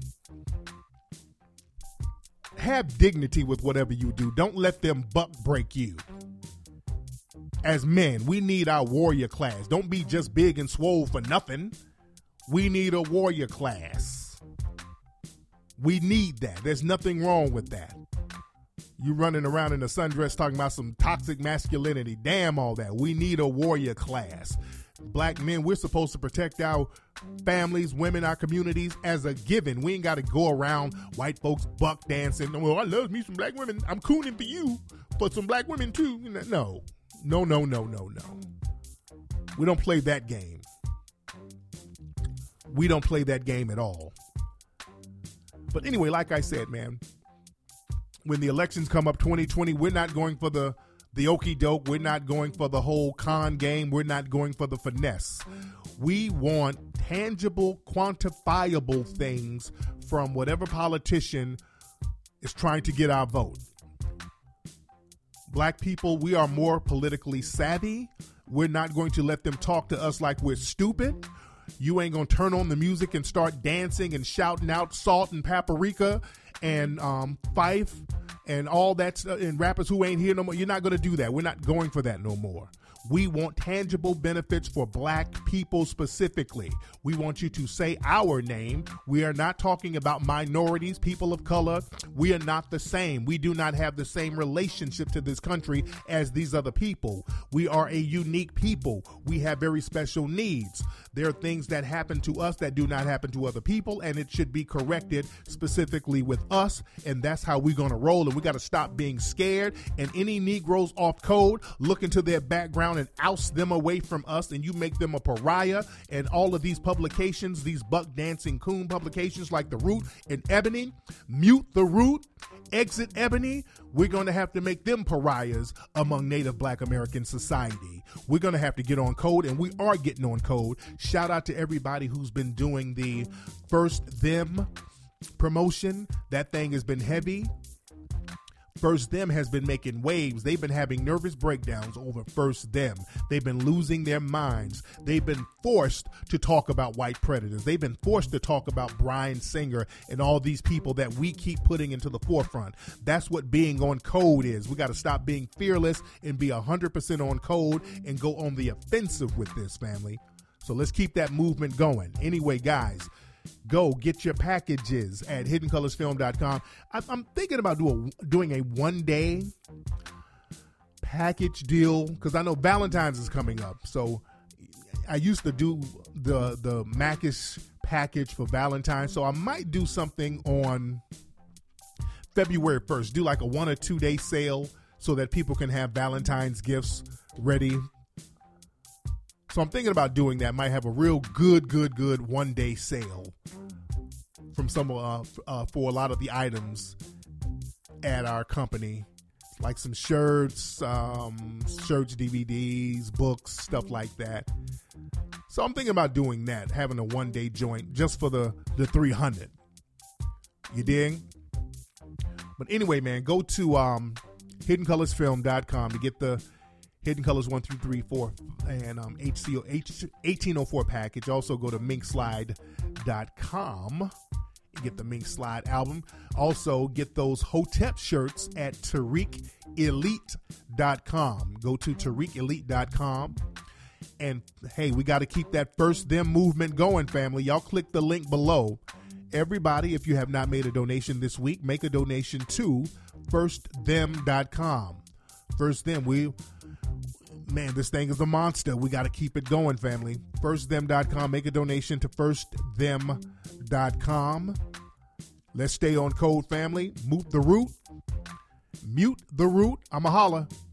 have dignity with whatever you do. Don't let them buck break you. As men, we need our warrior class. Don't be just big and swole for nothing. We need a warrior class. We need that. There's nothing wrong with that. You running around in a sundress talking about some toxic masculinity. Damn all that. We need a warrior class. Black men, we're supposed to protect our families, women, our communities as a given. We ain't got to go around white folks buck dancing. Well, I love me some black women. I'm cooning for you, for some black women too. No, no, no, no, no, no. We don't play that game. We don't play that game at all. But anyway, like I said, man, when the elections come up twenty twenty, we're not going for the the okie doke. We're not going for the whole con game. We're not going for the finesse. We want tangible, quantifiable things from whatever politician is trying to get our vote. Black people, we are more politically savvy. We're not going to let them talk to us like we're stupid. You ain't going to turn on the music and start dancing and shouting out Salt and Paprika and um, Fife and all that, and rappers who ain't here no more. You're not going to do that. We're not going for that no more. We want tangible benefits for black people specifically. We want you to say our name. We are not talking about minorities, people of color. We are not the same. We do not have the same relationship to this country as these other people. We are a unique people. We have very special needs. There are things that happen to us that do not happen to other people, and it should be corrected specifically with us, and that's how we're going to roll. And we got to stop being scared, and any Negroes off code, look into their background and oust them away from us, and you make them a pariah. And all of these publications, these buck dancing coon publications like The Root and Ebony, Mute the Root, Exit Ebony, we're going to have to make them pariahs among Native Black American society. We're going to have to get on code, and we are getting on code. Shout out to everybody who's been doing the First Them promotion. That thing has been heavy. First Them has been making waves. They've been having nervous breakdowns over First Them. They've been losing their minds. They've been forced to talk about white predators. They've been forced to talk about Bryan Singer and all these people that we keep putting into the forefront. That's what being on code is. We got to stop being fearless and be one hundred percent on code and go on the offensive with this, family. So let's keep that movement going. Anyway, guys, go get your packages at hidden colors film dot com. I'm thinking about do a, doing a one-day package deal because I know Valentine's is coming up. So I used to do the the Macish package for Valentine's. So I might do something on February first. Do like a one or two-day sale so that people can have Valentine's gifts ready. So I'm thinking about doing that. Might have a real good, good, good one-day sale from some uh, uh, for a lot of the items at our company, like some shirts, um, shirts, D V Ds, books, stuff like that. So I'm thinking about doing that, having a one-day joint just for the the three hundred. You dig? But anyway, man, go to um, hidden colors film dot com to get the Hidden Colors one through three, four, and um, H C O, H, eighteen oh four package. Also go to mink slide dot com and get the Mink Slide album. Also get those Hotep shirts at tariq elite dot com. Go to tariq elite dot com. And hey, we got to keep that First Them movement going, family. Y'all click the link below. Everybody, if you have not made a donation this week, make a donation to first them dot com. First Them, we... Man, this thing is a monster. We got to keep it going, family. first them dot com. Make a donation to first them dot com. Let's stay on code, family. Mute the root. Mute the root. I'm a holla.